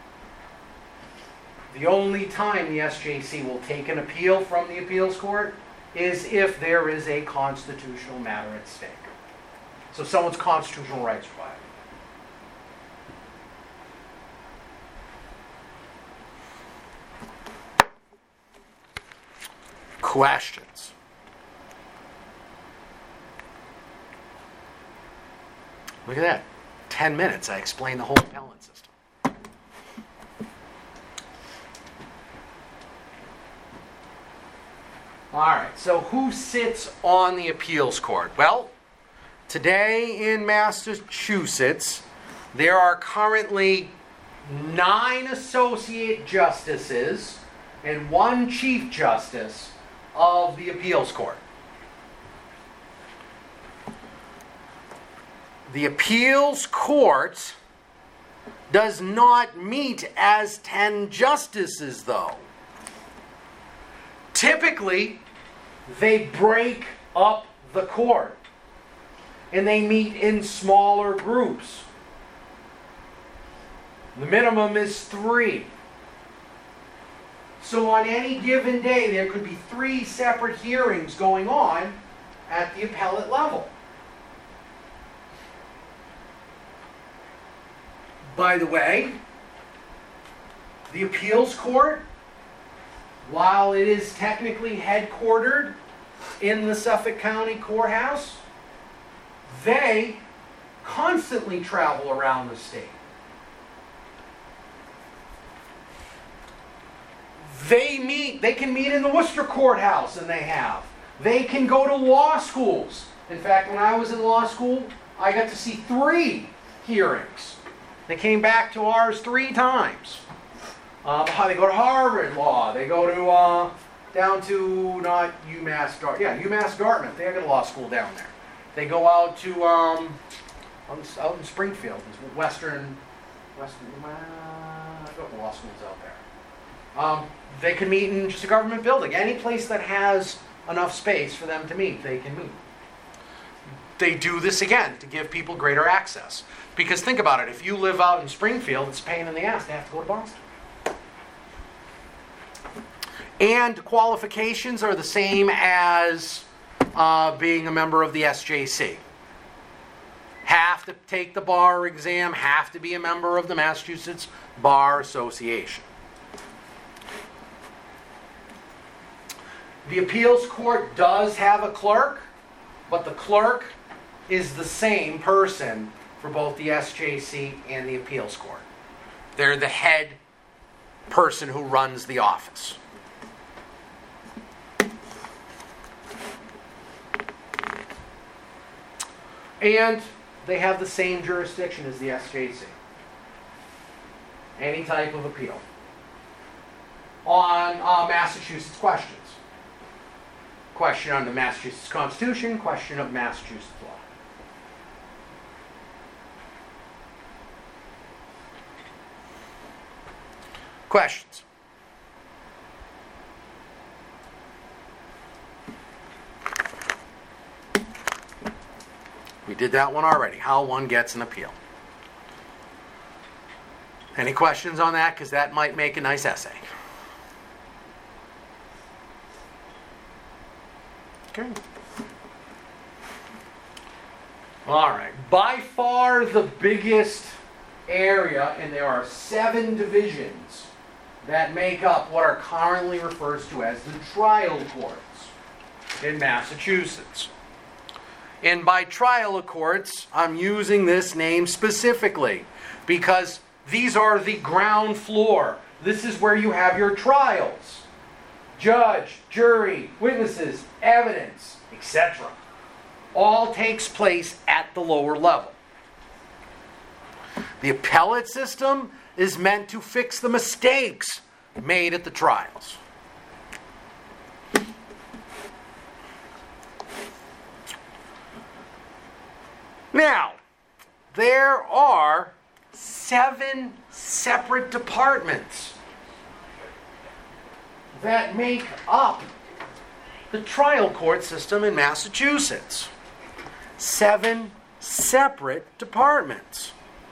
The only time the SJC will take an appeal from the appeals court is if there is a constitutional matter at stake. So someone's constitutional rights are violated. Questions? Look at that. 10 minutes, I explained the whole appellant system. All right, so who sits on the appeals court? Well, today in Massachusetts, there are currently 9 associate justices and 1 chief justice of the appeals court. The appeals court does not meet as 10 justices, though. Typically, they break up the court and they meet in smaller groups. The minimum is 3. So on any given day, there could be 3 separate hearings going on at the appellate level. By the way, the appeals court, while it is technically headquartered in the Suffolk County Courthouse, they constantly travel around the state. They can meet in the Worcester Courthouse, and they have. They can go to law schools. In fact, when I was in law school, I got to see 3 hearings. They came back to ours 3 times. They go to Harvard Law. They go to down to not UMass Dartmouth. Yeah, UMass Dartmouth. They got a law school down there. They go out to out in Springfield. There's Western. I forgot the law schools out there. They can meet in just a government building. Any place that has enough space for them to meet, they can meet. They do this again to give people greater access. Because think about it, if you live out in Springfield, it's a pain in the ass to have to go to Boston. And qualifications are the same as being a member of the SJC. Have to take the bar exam, have to be a member of the Massachusetts Bar Association. The appeals court does have a clerk, but the clerk is the same person for both the SJC and the appeals court. They're the head person who runs the office. And they have the same jurisdiction as the SJC. Any type of appeal. On Massachusetts questions. Question on the Massachusetts Constitution, question of Massachusetts law. Questions? We did that one already, how one gets an appeal. Any questions on that? Because that might make a nice essay. Okay. All right. By far the biggest area, and there are 7 divisions that make up what are currently referred to as the trial courts in Massachusetts. And by trial courts, I'm using this name specifically because these are the ground floor. This is where you have your trials. Judge, jury, witnesses, evidence, etc. All takes place at the lower level. The appellate system is meant to fix the mistakes made at the trials. Now, there are 7 separate departments that make up the trial court system in Massachusetts. 7 separate departments.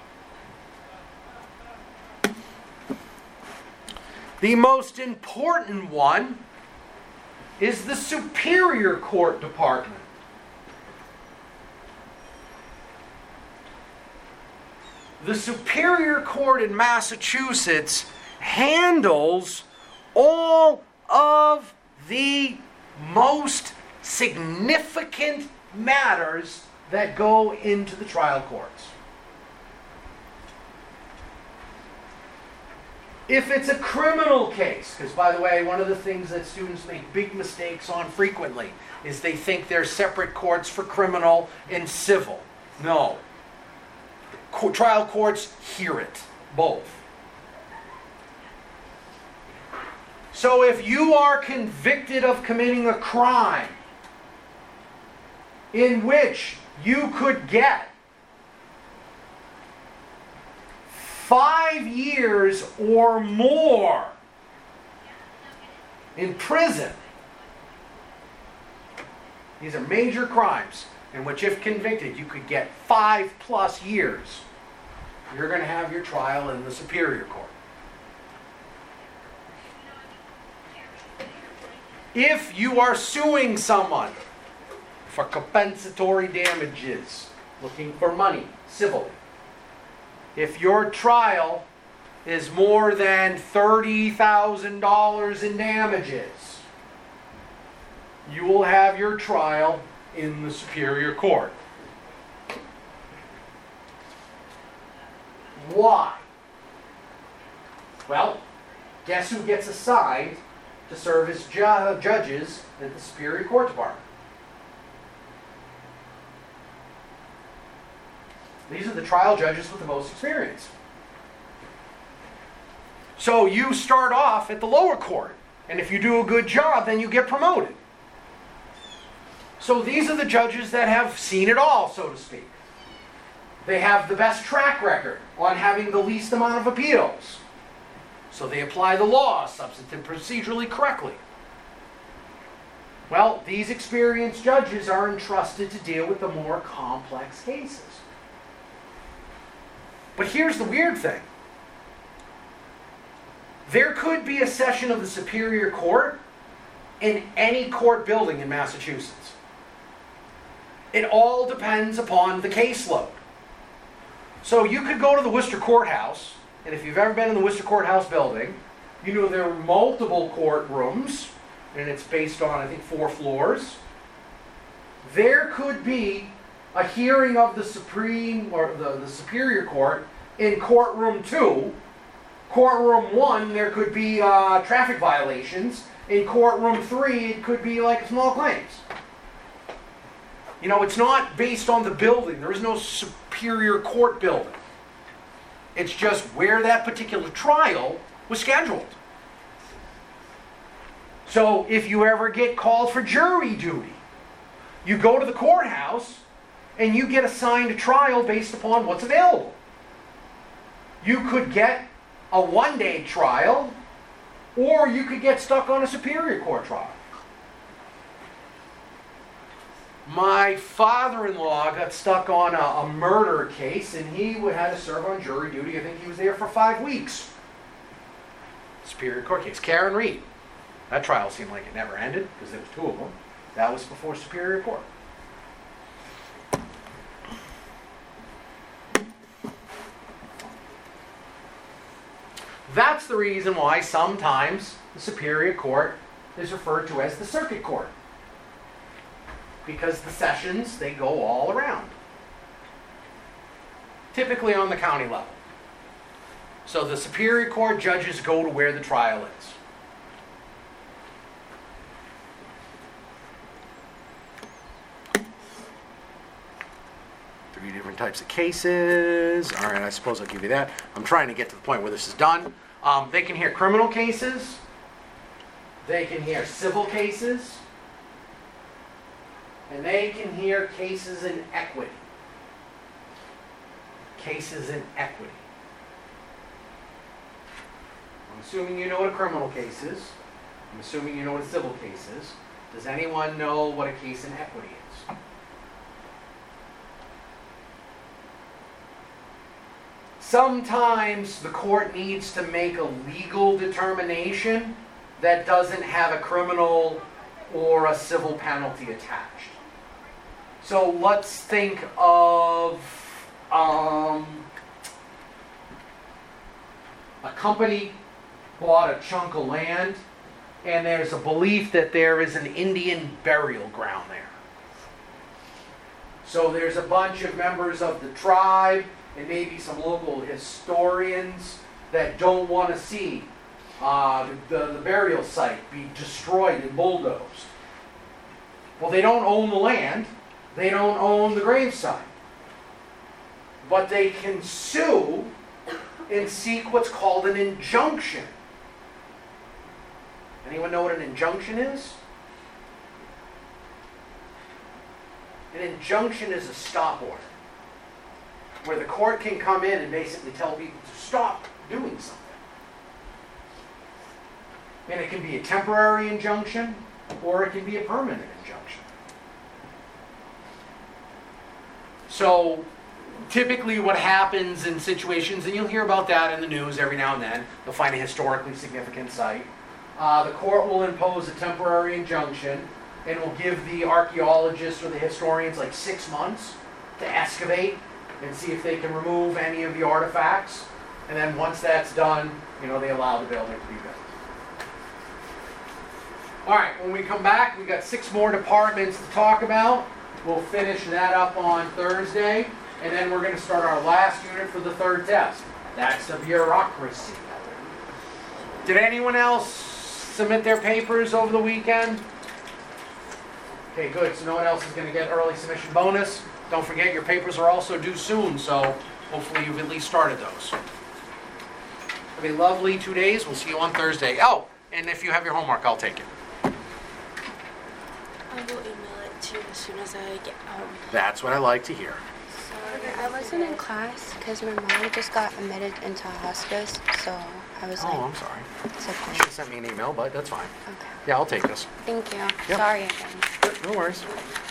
The most important one is the Superior Court Department. The Superior Court in Massachusetts handles all of the most significant matters that go into the trial courts. If it's a criminal case, because by the way, one of the things that students make big mistakes on frequently is they think there's separate courts for criminal and civil. No. Trial courts hear it, both. So if you are convicted of committing a crime in which you could get 5 years or more in prison, these are major crimes in which if convicted you could get 5+ years. you're going to have your trial in the Superior Court. If you are suing someone for compensatory damages, looking for money, civilly, if your trial is more than $30,000 in damages, you will have your trial in the Superior Court. Why? Well, guess who gets assigned to serve as judges at the Superior Court Department? These are the trial judges with the most experience. So you start off at the lower court, and if you do a good job, then you get promoted. So these are the judges that have seen it all, so to speak. They have the best track record on having the least amount of appeals. So they apply the law substantive procedurally correctly. Well, these experienced judges are entrusted to deal with the more complex cases. But here's the weird thing. There could be a session of the Superior Court in any court building in Massachusetts. It all depends upon the caseload. So you could go to the Worcester Courthouse, and if you've ever been in the Worcester Courthouse building, you know there are multiple courtrooms, and it's based on, I think, 4 floors. There could be a hearing of the Supreme, or the Superior Court in courtroom 2. Courtroom 1, there could be traffic violations. In courtroom 3, it could be like small claims. You know, it's not based on the building. There is no Superior Court building. It's just where that particular trial was scheduled. So if you ever get called for jury duty, you go to the courthouse and you get assigned a trial based upon what's available. You could get a 1-day trial, or you could get stuck on a Superior Court trial. My father-in-law got stuck on a murder case, and he had to serve on jury duty. I think he was there for 5 weeks. Superior Court case. Karen Reed. That trial seemed like it never ended, because there was 2 of them. That was before Superior Court. That's the reason why sometimes the Superior Court is referred to as the Circuit Court. Because the sessions, they go all around. Typically on the county level. So the Superior Court judges go to where the trial is. 3 different types of cases. All right, I suppose I'll give you that. I'm trying to get to the point where this is done. They can hear criminal cases. They can hear civil cases. And they can hear cases in equity. Cases in equity. I'm assuming you know what a criminal case is. I'm assuming you know what a civil case is. Does anyone know what a case in equity is? Sometimes the court needs to make a legal determination that doesn't have a criminal or a civil penalty attached. So let's think of a company bought a chunk of land, and there's a belief that there is an Indian burial ground there. So there's a bunch of members of the tribe and maybe some local historians that don't want to see the burial site be destroyed and bulldozed. Well, they don't own the land. They don't own the gravesite. But they can sue and seek what's called an injunction. Anyone know what an injunction is? An injunction is a stop order, where the court can come in and basically tell people to stop doing something. And it can be a temporary injunction, or it can be a permanent injunction. So typically what happens in situations, and you'll hear about that in the news every now and then, they'll find a historically significant site. The court will impose a temporary injunction and will give the archaeologists or the historians like 6 months to excavate and see if they can remove any of the artifacts. And then once that's done, they allow the building to be built. All right, when we come back, we've got 6 more departments to talk about. We'll finish that up on Thursday, and then we're going to start our last unit for the 3rd test. That's the bureaucracy. Did anyone else submit their papers over the weekend? Okay, good. So no one else is going to get early submission bonus. Don't forget, your papers are also due soon, so hopefully you've at least started those. Have a lovely 2 days. We'll see you on Thursday. Oh, and if you have your homework, I'll take it. I will email it to you as soon as I get home. That's what I like to hear. Sorry, I wasn't in class because my mom just got admitted into hospice, so I was I'm sorry. it's You okay. should have sent me an email, but that's fine. Okay. Yeah, I'll take this. Thank you. Yep. Sorry again. No worries.